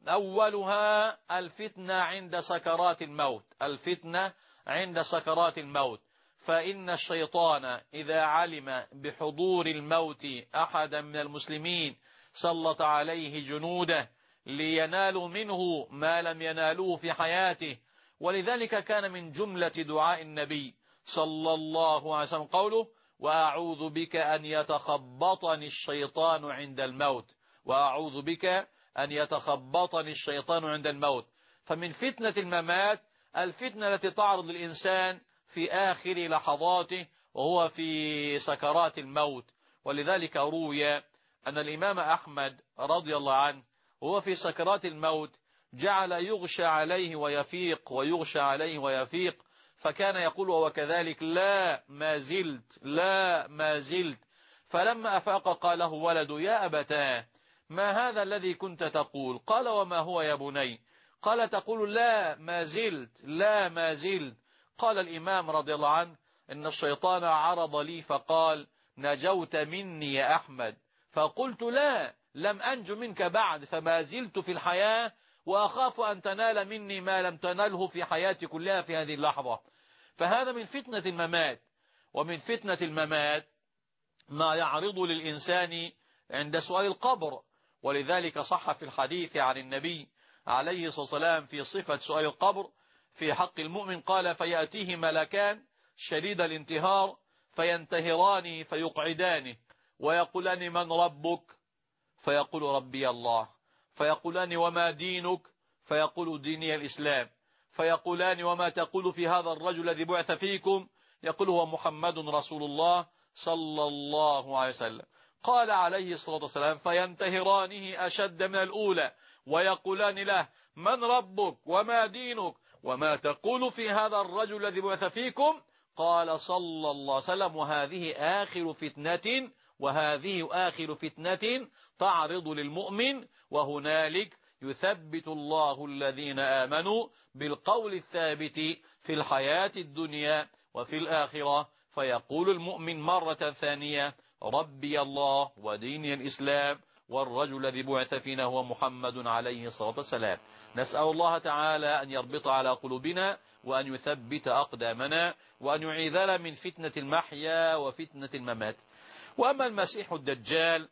أولها الفتنة عند سكرات الموت، الفتنة عند سكرات الموت. فإن الشيطان إذا علم بحضور الموت أحدا من المسلمين سلط عليه جنوده لينالوا منه ما لم ينالوه في حياته. ولذلك كان من جملة دعاء النبي صلى الله عليه وسلم قوله: وأعوذ بك أن يتخبطني الشيطان عند الموت، وأعوذ بك أن يتخبطني الشيطان عند الموت. فمن فتنة الممات الفتنة التي تعرض للإنسان في آخر لحظاته وهو في سكرات الموت. ولذلك روي أن الإمام أحمد رضي الله عنه وهو في سكرات الموت جعل يغشى عليه ويفيق ويغشى عليه ويفيق، فكان يقول وهو كذلك: لا ما زلت، لا ما زلت. فلما أفاق قال له ولد: يا أبتاه، ما هذا الذي كنت تقول؟ قال: وما هو يا بني؟ قال: تقول لا ما زلت، لا ما زلت. قال الإمام رضي الله عنه: إن الشيطان عرض لي فقال: نجوت مني يا أحمد. فقلت: لا، لم أنج منك بعد، فما زلت في الحياة وأخاف أن تنال مني ما لم تنله في حياتي كلها في هذه اللحظة. فهذا من فتنة الممات. ومن فتنة الممات ما يعرض للإنسان عند سؤال القبر. ولذلك صح في الحديث عن النبي عليه الصلاة والسلام في صفة سؤال القبر في حق المؤمن قال: فيأتيه ملكان شديد الانتهار فينتهرانه فيقعدانه ويقولان: من ربك؟ فيقول: ربي الله. فيقولان: وما دينك؟ فيقول: ديني الإسلام. فيقولان: وما تقول في هذا الرجل الذي بعث فيكم؟ يقول: هو محمد رسول الله صلى الله عليه وسلم. قال عليه الصلاة والسلام: فينتهرانه أشد من الأولى ويقولان له: من ربك وما دينك وما تقول في هذا الرجل الذي بعث فيكم؟ قال صلى الله عليه وسلم: وهذه آخر فتنة وهذه آخر فتنة تعرض للمؤمن، وهنالك يثبت الله الذين آمنوا بالقول الثابت في الحياة الدنيا وفي الآخرة، فيقول المؤمن مرة ثانية: ربي الله وديني الإسلام والرجل الذي بعث فينا هو محمد عليه الصلاة والسلام. نسأل الله تعالى أن يربط على قلوبنا وأن يثبت أقدامنا وأن يعيذنا من فتنة المحيا وفتنة الممات. وأما المسيح الدجال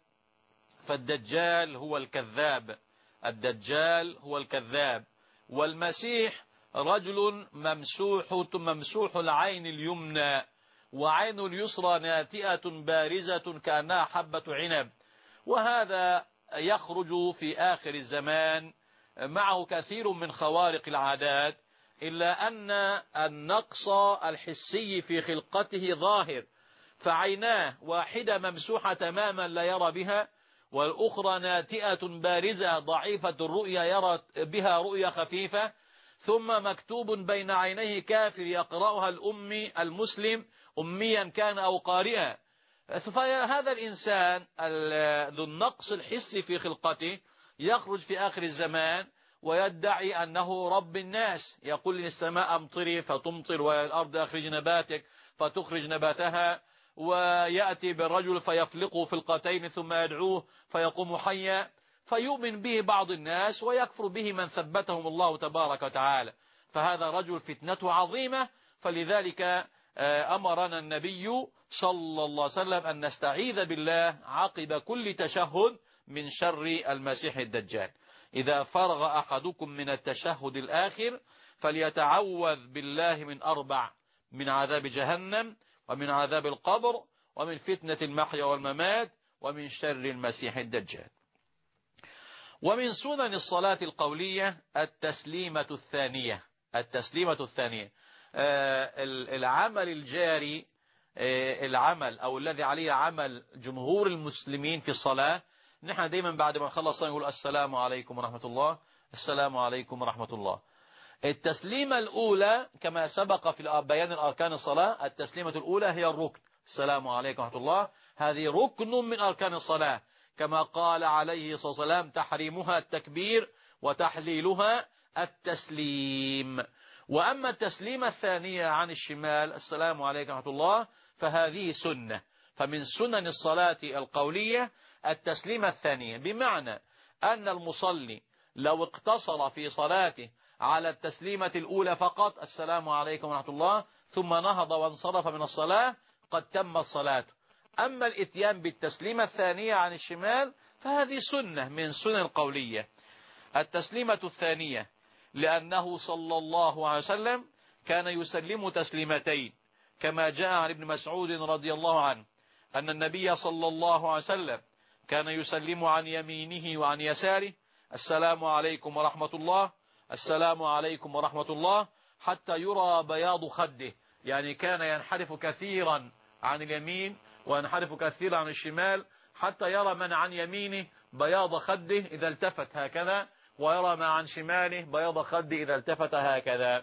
فالدجال هو الكذاب، الدجال هو الكذاب، والمسيح رجل ممسوح ممسوح العين اليمنى، وعين اليسرى ناتئة بارزة كأنها حبة عنب، وهذا يخرج في آخر الزمان معه كثير من خوارق العادات، إلا أن النقص الحسي في خلقته ظاهر، فعيناه واحدة ممسوحة تماما لا يرى بها، والأخرى ناتئة بارزة ضعيفة الرؤية يرى بها رؤية خفيفة، ثم مكتوب بين عينيه كافر يقرأها الأمي المسلم أميا كان أو قارئا. فهذا الإنسان ذو النقص الحسي في خلقته يخرج في آخر الزمان ويدعي أنه رب الناس، يقول للسماء أمطري فتمطر والأرض أخرج نباتك فتخرج نباتها، ويأتي بالرجل فيفلقه فلقتين ثم يدعوه فيقوم حيا، فيؤمن به بعض الناس ويكفر به من ثبتهم الله تبارك وتعالى. فهذا رجل فتنته عظيمة، فلذلك أمرنا النبي صلى الله عليه وسلم أن نستعيذ بالله عقب كل تشهد من شر المسيح الدجال. إذا فرغ أحدكم من التشهد الآخر فليتعوذ بالله من أربع: من عذاب جهنم، ومن عذاب القبر، ومن فتنة المحيا والممات، ومن شر المسيح الدجال. ومن سنن الصلاة القولية التسليمة الثانية. التسليمة الثانية العمل الجاري، العمل أو الذي عليه عمل جمهور المسلمين في الصلاة. نحن دايما بعد ما نخلص نقول السلام عليكم ورحمة الله، السلام عليكم ورحمة الله. التسليمة الأولى كما سبق في بيان الأركان الصلاة، التسليمة الأولى هي الركن، السلام عليكم ورحمة الله، هذه ركن من أركان الصلاة، كما قال عليه الصلاة والسلام: تحريمها التكبير وتحليلها التسليم. وأما التسليمة الثانية عن الشمال، السلام عليكم ورحمة الله، فهذه سنة. فمن سنن الصلاة القولية التسليمة الثانية، بمعنى أن المصلي لو اقتصر في صلاته على التسليمة الأولى فقط، السلام عليكم ورحمة الله، ثم نهض وانصرف من الصلاة، قد تم الصلاة. أما الاتيان بالتسليمة الثانية عن الشمال فهذه سنة من سنن القولية. التسليمة الثانية لأنه صلى الله عليه وسلم كان يسلم تسليمتين، كما جاء عن ابن مسعود رضي الله عنه أن النبي صلى الله عليه وسلم كان يسلم عن يمينه وعن يساره: السلام عليكم ورحمة الله، السلام عليكم ورحمة الله، حتى يرى بياض خده، يعني كان ينحرف كثيرا عن اليمين وينحرف كثيرا عن الشمال، حتى يرى من عن يمينه بياض خده إذا التفت هكذا، ويرى ما عن شماله بياض خده إذا التفت هكذا.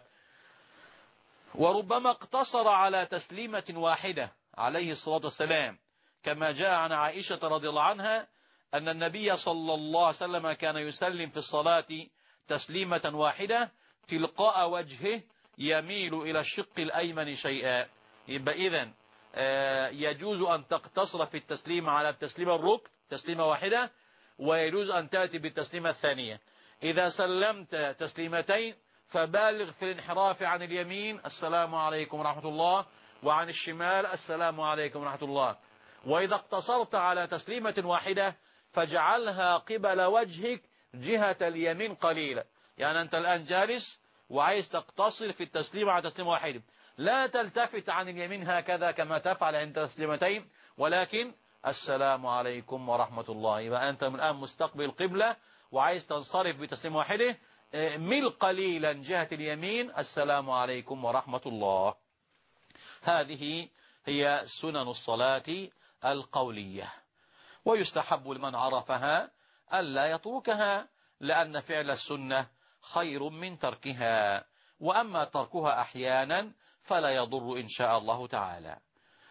وربما اقتصر على تسليمة واحدة عليه الصلاة والسلام، كما جاء عن عائشة رضي الله عنها أن النبي صلى الله عليه وسلم كان يسلم في الصلاة تسليمة واحدة تلقاء وجهه يميل إلى الشق الأيمن شيئا. يبقى إذن يجوز أن تقتصر في التسليم على التسليمة الركن تسليمة واحدة، ويجوز أن تأتي بالتسليمة الثانية. إذا سلمت تسليمتين فبالغ في الانحراف عن اليمين: السلام عليكم ورحمة الله، وعن الشمال: السلام عليكم ورحمة الله. وإذا اقتصرت على تسليمة واحدة فاجعلها قبل وجهك جهة اليمين قليلا، يعني أنت الآن جالس وعايز تقتصر في التسليم على تسليمة واحدة، لا تلتفت عن اليمين هكذا كما تفعل عند تسليمتين، ولكن السلام عليكم ورحمة الله. يبقى أنت من الآن مستقبل القبلة وعايز تنصرف بتسليمة واحدة، مل قليلا جهة اليمين: السلام عليكم ورحمة الله. هذه هي سنن الصلاة القولية، ويستحب لمن عرفها ألا يتركها، لأن فعل السنة خير من تركها، وأما تركها أحيانا فلا يضر إن شاء الله تعالى.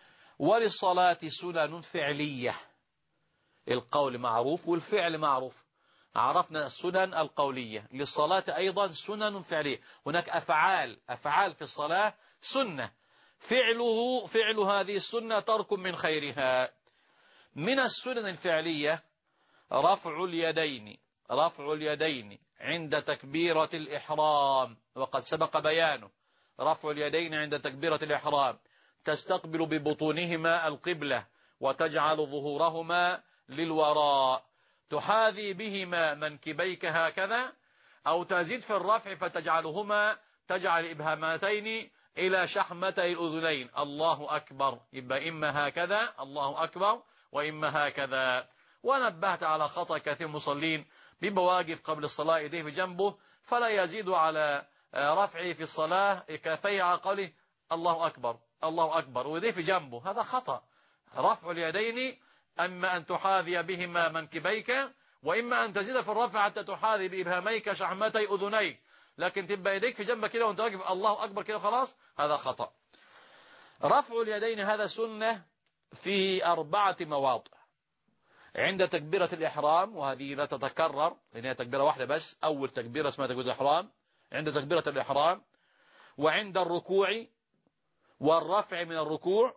وللصلاة سنن فعلية، القول معروف والفعل معروف، عرفنا السنن القولية. للصلاة أيضا سنن فعلية، هناك أفعال أفعال في الصلاة سنة، فعله فعل هذه السنة ترك من خيرها. من السنن الفعلية رفع اليدين رفع اليدين عند تكبيرة الإحرام، وقد سبق بيانه. رفع اليدين عند تكبيرة الإحرام، تستقبل ببطونهما القبلة وتجعل ظهورهما للوراء، تحاذي بهما منكبيك هكذا، أو تزيد في الرفع فتجعلهما تجعل إبهامتين إلى شحمتي الأذنين. الله أكبر، يبقى إما هكذا الله أكبر وإما هكذا. ونبهت على خطأ كثير مصلين، بيبقى واقف قبل الصلاة يديه في جنبه فلا يزيد على رفعه في الصلاة كفيه على قوله الله أكبر الله أكبر ويديه في جنبه، هذا خطأ. رفع اليدين أما أن تحاذي بهما منكبيك، وإما أن تزيد في الرفع حتى تحاذي بإبهاميك شحمتي أذنيك، لكن تبقى يديك في جنبك كده وانت واقف الله أكبر كده خلاص، هذا خطأ. رفع اليدين هذا سنة في أربعة مواضع: عند تكبيرة الإحرام، وهذه لا تتكرر لأنها تكبيرة واحدة بس، أول تكبيرة اسمها تكبيرة الإحرام، عند تكبيرة الإحرام، وعند الركوع والرفع من الركوع،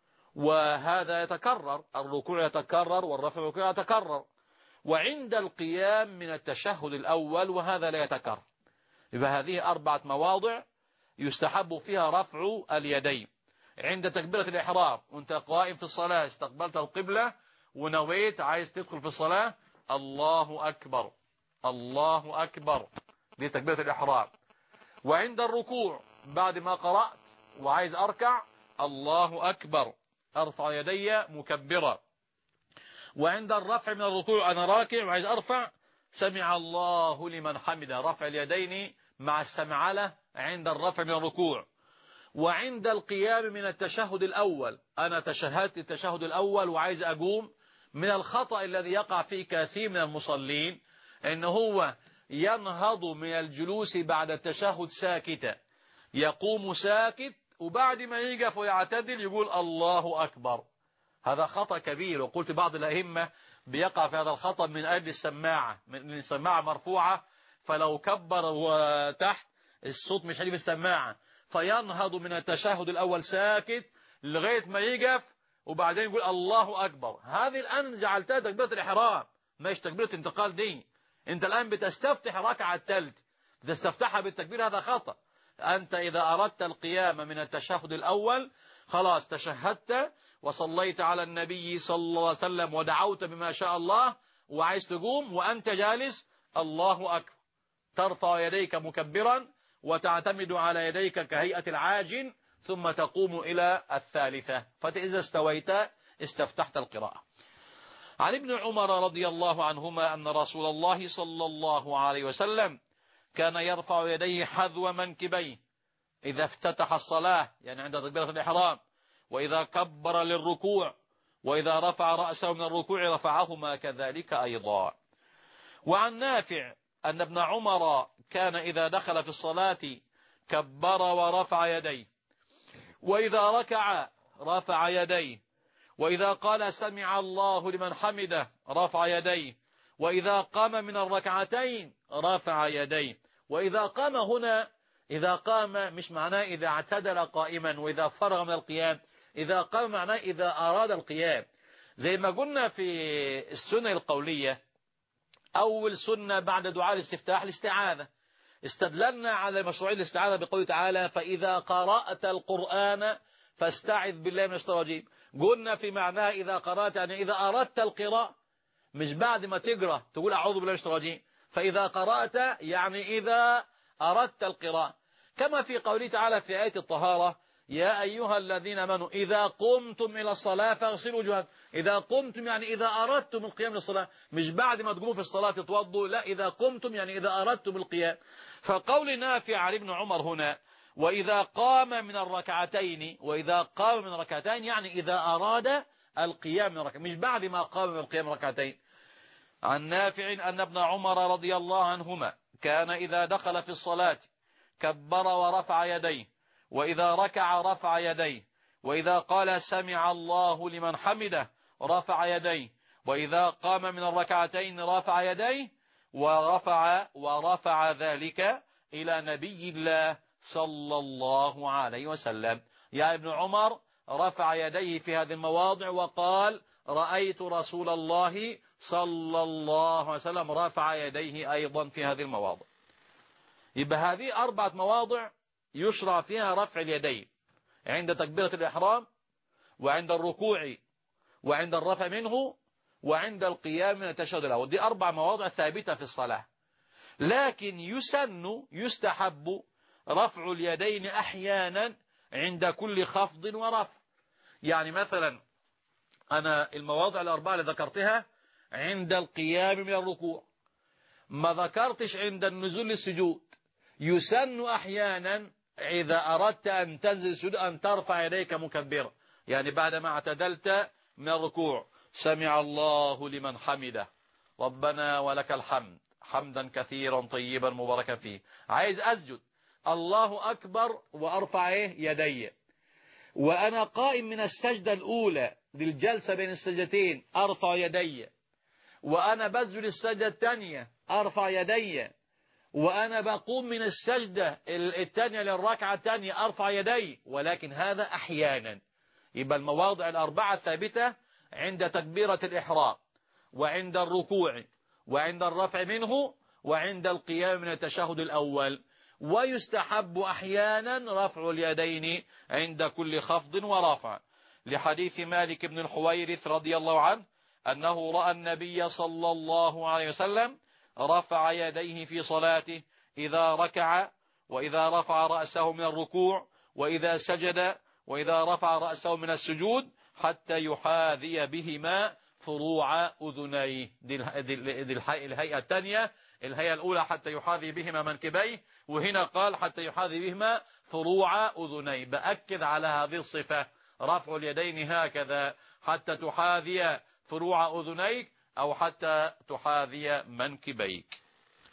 وهذا يتكرر، الركوع يتكرر والرفع والركوع يتكرر، وعند القيام من التشهد الأول وهذا لا يتكرر. يبقى هذه أربعة مواضع يستحب فيها رفع اليدين. عند تكبيرة الإحرام وانت قائم في الصلاة استقبلت القبلة ونويت عايز تدخل في الصلاة، الله أكبر الله أكبر، دي تكبيرة الإحرام. وعند الركوع بعد ما قرأت وعايز أركع، الله أكبر، أرفع يدي مكبرا. وعند الرفع من الركوع أنا راكع وعايز أرفع، سمع الله لمن حمده، رفع اليدين مع السمعلة عند الرفع من الركوع. وعند القيام من التشهد الأول، أنا تشهدت التشهد الأول وعايز أقوم، من الخطأ الذي يقع فيه كثير من المصلين إن هو ينهض من الجلوس بعد التشهد ساكتا، يقوم ساكت وبعد ما يقف ويعتدل يقول الله أكبر. هذا خطأ كبير، وقلت بعض الأئمة بيقع في هذا الخطأ من أجل السماعة، من السماعة مرفوعة، فلو كبر وتحت الصوت مش هيجي في السماعة، فينهض من التشهد الأول ساكت لغاية ما يقف وبعدين يقول الله أكبر. هذه الآن جعلتها تكبيرة الإحرام، مش تكبيرة انتقال دي. أنت الآن بتستفتح ركعة الثالث، تستفتحها بالتكبير، هذا خطأ. أنت إذا أردت القيام من التشهد الأول خلاص تشهدت وصليت على النبي صلى الله عليه وسلم ودعوت بما شاء الله، وعايز تقوم وأنت جالس، الله أكبر، ترفع يديك مكبرا وتعتمد على يديك كهيئة العاجن، ثم تقوم إلى الثالثة، فإذا استويت استفتحت القراءة. عن ابن عمر رضي الله عنهما أن رسول الله صلى الله عليه وسلم كان يرفع يديه حذو منكبيه إذا افتتح الصلاة، يعني عند تكبيرة الإحرام، وإذا كبر للركوع، وإذا رفع رأسه من الركوع رفعهما كذلك أيضا. وعن نافع أن ابن عمر كان إذا دخل في الصلاة كبر ورفع يديه، وإذا ركع رفع يديه، وإذا قال سمع الله لمن حمده رفع يديه، وإذا قام من الركعتين رفع يديه. وإذا قام هنا، إذا قام مش معناه إذا اعتدل قائما وإذا فرغ من القيام، إذا قام معناه إذا أراد القيام. زي ما قلنا في السنة القولية، أول سنة بعد دعاء الاستفتاح الاستعاذة، استدللنا على مشروعية الاستعاذة بقوله تعالى فإذا قرأت القرآن فاستعذ بالله من الشيطان الرجيم. قلنا في معناها إذا قرأت يعني إذا أردت القراءة، مش بعد ما تقرأ تقول أعوذ بالله من الشيطان الرجيم، فإذا قرأت يعني إذا أردت القراءة. كما في قوله تعالى في آية الطهارة يا أيها الذين آمنوا إذا قمتم إلى الصلاة فاغسلوا وجوهكم. إذا قمتم يعني إذا أردتم القيام للصلاة، مش بعد ما تقوموا في الصلاة تتوضوا، لا، إذا قمتم يعني إذا أردتم القيام. فقول نافع عن ابن عمر هنا وإذا قام من الركعتين، وإذا قام من الركعتين يعني إذا أراد القيام من الركعتين، مش بعد ما قام من القيام من الركعتين. عن نافع أن ابن عمر رضي الله عنهما كان إذا دخل في الصلاة كبر ورفع يديه، وإذا ركع رفع يديه، وإذا قال سمع الله لمن حمده رفع يديه، وإذا قام من الركعتين رفع يديه، ورفع ورفع ذلك إلى نبي الله صلى الله عليه وسلم. يا ابن عمر رفع يديه في هذه المواضع وقال رأيت رسول الله صلى الله عليه وسلم رفع يديه أيضا في هذه المواضع. يبقى هذه أربعة مواضع يشرع فيها رفع اليدين: عند تكبيرة الإحرام، وعند الركوع، وعند الرفع منه، وعند القيام من التشهد الأول. دي أربع مواضع ثابتة في الصلاة، لكن يسن يستحب رفع اليدين أحيانا عند كل خفض ورفع. يعني مثلا أنا المواضع الأربعة اللي ذكرتها عند القيام من الركوع، ما ذكرتش عند النزول للسجود. يسن أحيانا إذا أردت أن تنزل السجود أن ترفع يديك مكبرا، يعني بعدما اعتدلت من الركوع سمع الله لمن حمده ربنا ولك الحمد حمدا كثيرا طيبا مباركا فيه، عايز أسجد الله أكبر وأرفع يدي، وأنا قائم من السجدة الأولى للجلسة بين السجدتين أرفع يدي، وأنا بسجد السجدة الثانية أرفع يدي، وأنا بقوم من السجدة الثانية للركعة الثانية أرفع يدي. ولكن هذا أحيانا. يبقى المواضع الأربعة الثابتة عند تكبيرة الإحرام، وعند الركوع، وعند الرفع منه، وعند القيام من التشهد الأول. ويستحب أحيانا رفع اليدين عند كل خفض ورفع، لحديث مالك بن الحويرث رضي الله عنه أنه رأى النبي صلى الله عليه وسلم رفع يديه في صلاته إذا ركع، وإذا رفع رأسه من الركوع، وإذا سجد، وإذا رفع رأسه من السجود، حتى يحاذي بهما فروع أذنيه. دي الهيئة الثانية. الهيئة الأولى حتى يحاذي بهما منكبيه، وهنا قال حتى يحاذي بهما فروع أذنيه. بأكد على هذه الصفة، رفع اليدين هكذا حتى تحاذي فروع أذنيك أو حتى تحاذي منكبيك.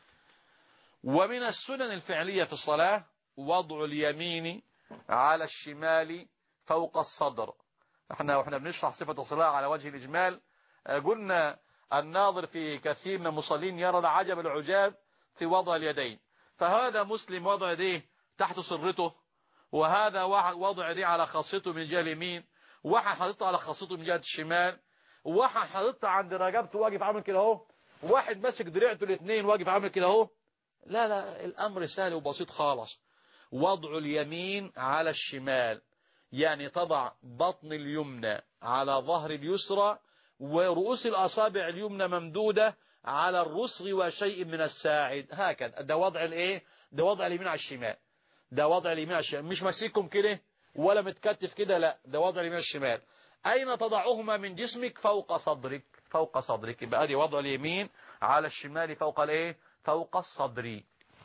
ومن السنن الفعلية في الصلاة وضع اليمين على الشمال فوق الصدر. احنا واحنا بنشرح صفة الصلاة على وجه الإجمال قلنا الناظر في كثير من المصلين يرى العجب العجاب في وضع اليدين، فهذا مسلم وضع يديه تحت سرته، وهذا وضع يديه على خاصيته من جهة اليمين، واحد حاططها على خاصيته من جهة الشمال، واحد حاططها عند رقبته واقف عامل كده اهو، واحد ماسك دراعته الاثنين واقف عامل كده اهو. لا لا، الأمر سهل وبسيط خالص. وضع اليمين على الشمال يعني تضع بطن اليمنى على ظهر اليسرى، ورؤوس الأصابع اليمنى ممدودة على الرسغ وشيء من الساعد، هكذا. ده وضع الايه؟ ده وضع اليمين على الشمال. ده وضع اليمين على الشمال، مش ماسكهم كده ولا متكتف كده، لا، ده وضع اليمين على الشمال. أين تضعهما من جسمك؟ فوق صدرك. فوق صدرك. يبقى ادي وضع اليمين على الشمال فوق الايه؟ فوق الصدر.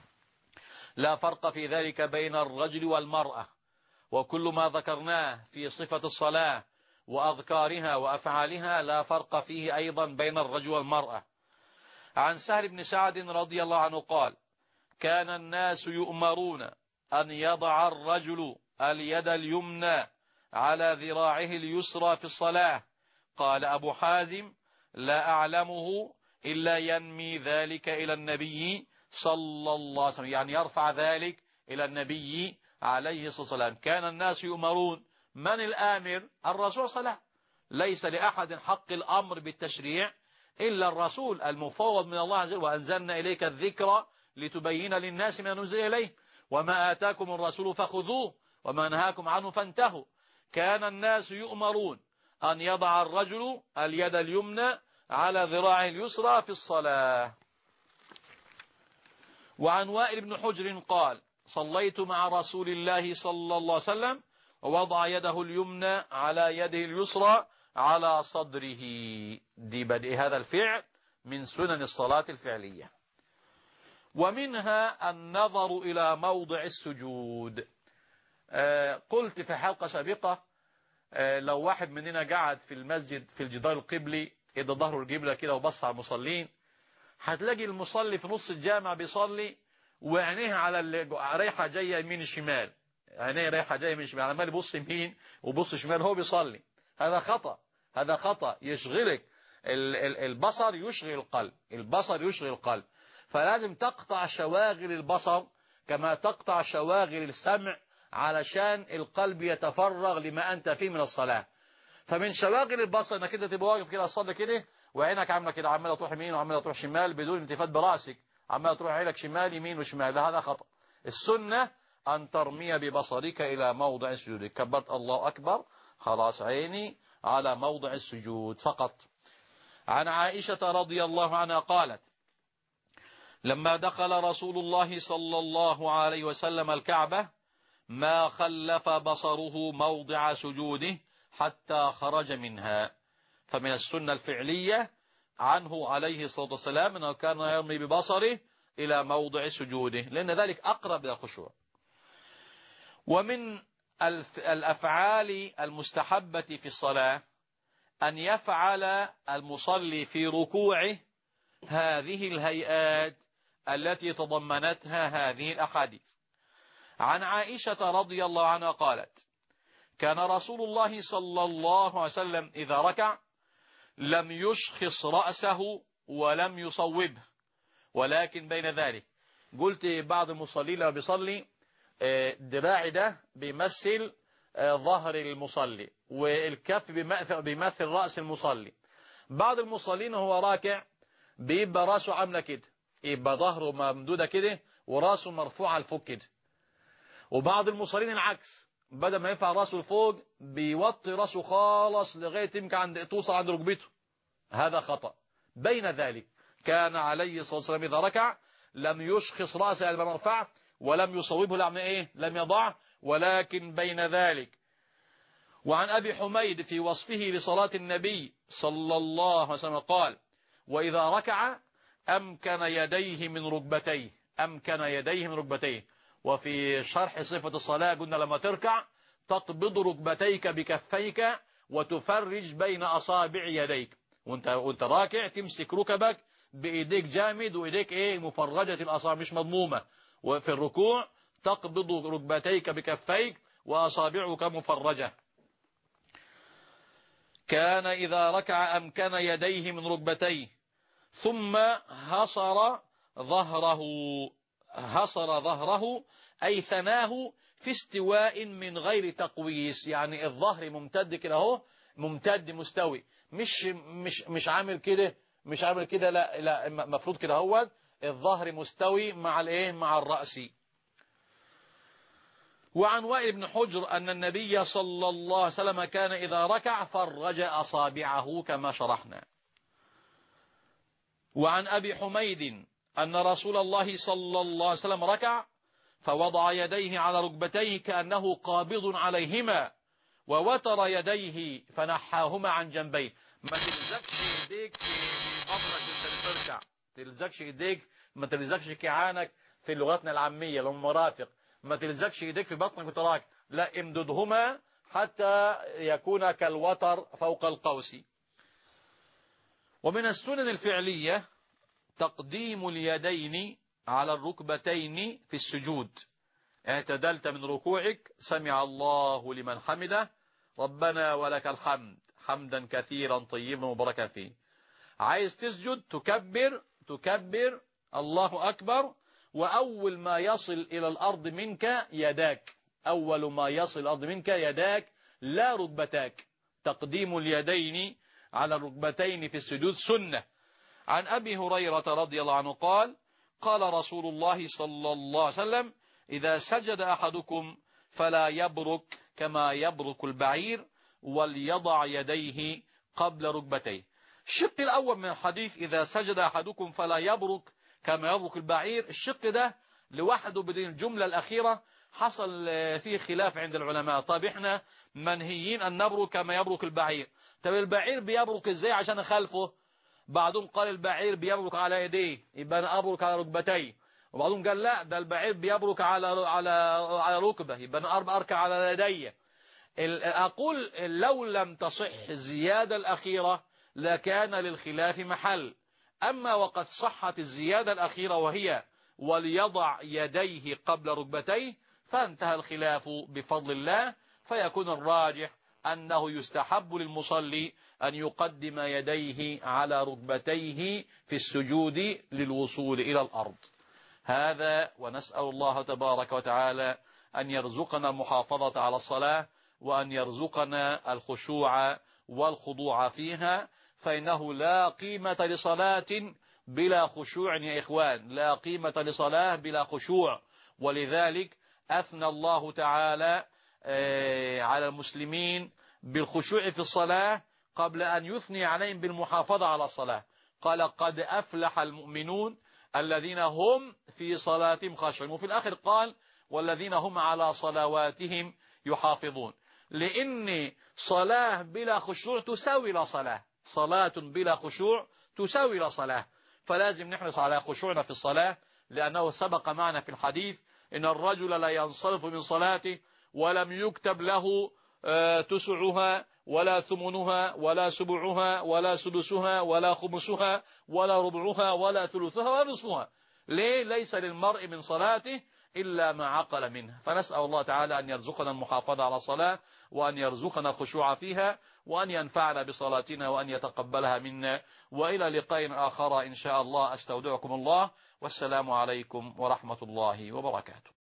لا فرق في ذلك بين الرجل والمرأة، وكل ما ذكرناه في صفة الصلاة وأذكارها وأفعالها لا فرق فيه أيضا بين الرجل والمرأة. عن سهل بن سعد رضي الله عنه قال: كان الناس يؤمرون أن يضع الرجل اليد اليمنى على ذراعه اليسرى في الصلاة. قال أبو حازم: لا أعلمه إلا ينمي ذلك إلى النبي صلى الله عليه وسلم، يعني يرفع ذلك إلى النبي عليه الصلاة والسلام. كان الناس يؤمرون، من الآمر؟ الرسول صلى الله عليه وسلم. ليس لأحد حق الأمر بالتشريع إلا الرسول المفوض من الله عز وجل. وأنزلنا إليك الذكر لتبين للناس ما نزل إليه، وما آتاكم الرسول فخذوه وما نهاكم عنه فانتهوا. كان الناس يؤمرون أن يضع الرجل اليد اليمنى على ذراعه اليسرى في الصلاة. وعن وائل بن حجر قال: صليت مع رسول الله صلى الله عليه وسلم ووضع يده اليمنى على يده اليسرى على صدره. دي بدء هذا الفعل من سنن الصلاة الفعلية. ومنها النظر إلى موضع السجود. آه قلت في حلقة سابقة، آه لو واحد مننا قاعد في المسجد في الجدار القبلي إذا ظهره القبلة كده وبص على المصلين، هتلاقي المصلي في نص الجامع بيصلي وعينيه على رايحة جاية يمين الشمال، عينيه رايحة جاية من شمال، عمال يبص يمين وبص شمال هو بيصلي. هذا خطأ، هذا خطأ يشغلك. البصر يشغل القلب، البصر يشغل القلب. فلازم تقطع شواغل البصر كما تقطع شواغل السمع علشان القلب يتفرغ لما أنت فيه من الصلاة. فمن شواغل البصر انك انت تبقى واقف كده تصلي كده وعينك عامله كده، عماله تروح يمين وعماله تروح شمال بدون التفات براسك، عماله تروح عينك شمال يمين وشمال، هذا خطأ. السنة أن ترمي ببصرك إلى موضع السجود. كبرت الله أكبر، خلاص عيني على موضع السجود فقط. عن عائشة رضي الله عنها قالت: لما دخل رسول الله صلى الله عليه وسلم الكعبة ما خلف بصره موضع سجوده حتى خرج منها. فمن السنة الفعلية عنه عليه الصلاة والسلام أنه كان يرمي ببصره إلى موضع سجوده، لأن ذلك أقرب إلى الخشوع. ومن الأفعال المستحبة في الصلاة أن يفعل المصلي في ركوعه هذه الهيئات التي تضمنتها هذه الأحاديث. عن عائشة رضي الله عنها قالت: كان رسول الله صلى الله عليه وسلم إذا ركع لم يشخص رأسه ولم يصوبه، ولكن بين ذلك. قلت بعض المصلين لما بيصلي الدراع ده بيمثل ظهر المصلي والكف بيمثل رأس المصلي. بعض المصلين هو راكع بيبقى راسه عامله كده، يبقى ظهره ممدودة كده وراسه مرفوع على الفوق كده. وبعض المصلين العكس، بدل ما يرفع راسه لفوق بيوطي راسه خالص لغاية يمكن عند توصل عند ركبته، هذا خطأ. بين ذلك كان عليه الصلاة والسلام إذا ركع لم يشخص رأسه على مرفع ولم يصوبه، لم ايه لم يضع، ولكن بين ذلك. وعن أبي حميد في وصفه لصلاة النبي صلى الله عليه وسلم قال: وإذا ركع أمكن يديه من ركبتيه، أمكن يديه من ركبتيه. وفي شرح صفة الصلاة قلنا لما تركع تقبض ركبتيك بكفيك وتفرج بين أصابع يديك، وانت, وانت راكع تمسك ركبك بإيديك جامد وإيديك ايه مفرجة الأصابع مش مضمومة. وفي الركوع تقبض ركبتيك بكفيك وأصابعك مفرجة. كان إذا ركع أمكن يديه من ركبتيه ثم هصر ظهره، هصر ظهره أي ثناه في استواء من غير تقويس، يعني الظهر ممتد كده اهو، ممتد مستوي، مش مش مش عامل كده، مش عامل كده، لا لا مفروض كده هو الظهر مستوي مع الايه مع الرأس. وعن وائل بن حجر أن النبي صلى الله عليه وسلم كان إذا ركع فرج أصابعه كما شرحنا. وعن أبي حميد أن رسول الله صلى الله عليه وسلم ركع فوضع يديه على ركبتيه كأنه قابض عليهما ووتر يديه فنحاهما عن جنبيه. ما تلزقش يديك في بطنك انت بتركع، تلزقش يديك، ما تلزقش كعانك في لغتنا العامية للمرافق، ما تلزقش يديك في بطنك وانت راكع، لا امددهما حتى يكون كالوتر فوق القوس. ومن السنن الفعلية تقديم اليدين على الركبتين في السجود. اعتدلت من ركوعك سمع الله لمن حمده ربنا ولك الحمد حمدا كثيرا طيبا مباركا فيه. عايز تسجد تكبر تكبر الله أكبر، وأول ما يصل إلى الأرض منك يداك، أول ما يصل الأرض منك يداك لا ركبتاك. تقديم اليدين على الركبتين في السجود سنة. عن أبي هريرة رضي الله عنه قال: قال رسول الله صلى الله عليه وسلم: إذا سجد أحدكم فلا يبرك كما يبرك البعير وليضع يديه قبل ركبتيه. الشق الأول من الحديث إذا سجد أحدكم فلا يبرك كما يبرك البعير، الشق ده لوحده بدون الجملة الأخيرة حصل فيه خلاف عند العلماء. طيب احنا منهيين أن نبرك كما يبرك البعير، طب البعير بيبرك ازاي عشان أخالفه؟ بعضهم قال البعير بيبرك على يديه يبقى أنا أبرك على ركبتيه، وبعضهم قال لا ده البعير بيبرك على على على ركبه يبقى أنا أركع على يديه. أقول لو لم تصح الزيادة الأخيرة لكان للخلاف محل، أما وقد صحت الزيادة الأخيرة وهي وليضع يديه قبل ركبتيه فانتهى الخلاف بفضل الله، فيكون الراجح أنه يستحب للمصلي أن يقدم يديه على ركبتيه في السجود للوصول إلى الأرض. هذا، ونسأل الله تبارك وتعالى أن يرزقنا المحافظة على الصلاة، وأن يرزقنا الخشوع والخضوع فيها، فإنه لا قيمة لصلاة بلا خشوع يا إخوان، لا قيمة لصلاة بلا خشوع. ولذلك أثنى الله تعالى على المسلمين بالخشوع في الصلاة قبل أن يثني عليهم بالمحافظة على الصلاة. قال قد أفلح المؤمنون الذين هم في صلاتهم خاشعون، وفي الآخر قال والذين هم على صلواتهم يحافظون. لأن صلاة بلا خشوع تساوي لا صلاة، صلاة بلا خشوع تساوي لا صلاة. فلازم نحرص على خشوعنا في الصلاة، لأنه سبق معنا في الحديث إن الرجل لا ينصرف من صلاته ولم يكتب له تسعها ولا ثمنها ولا سبعها ولا سدسها ولا خمسها ولا ربعها ولا ثلثها ولا نصفها. ليه؟ ليس للمرء من صلاته إلا ما عقل منها. فنسأل الله تعالى أن يرزقنا المحافظة على الصلاة، وأن يرزقنا الخشوع فيها، وأن ينفعنا بصلاتنا، وأن يتقبلها منا. وإلى لقاء آخر إن شاء الله، أستودعكم الله، والسلام عليكم ورحمة الله وبركاته.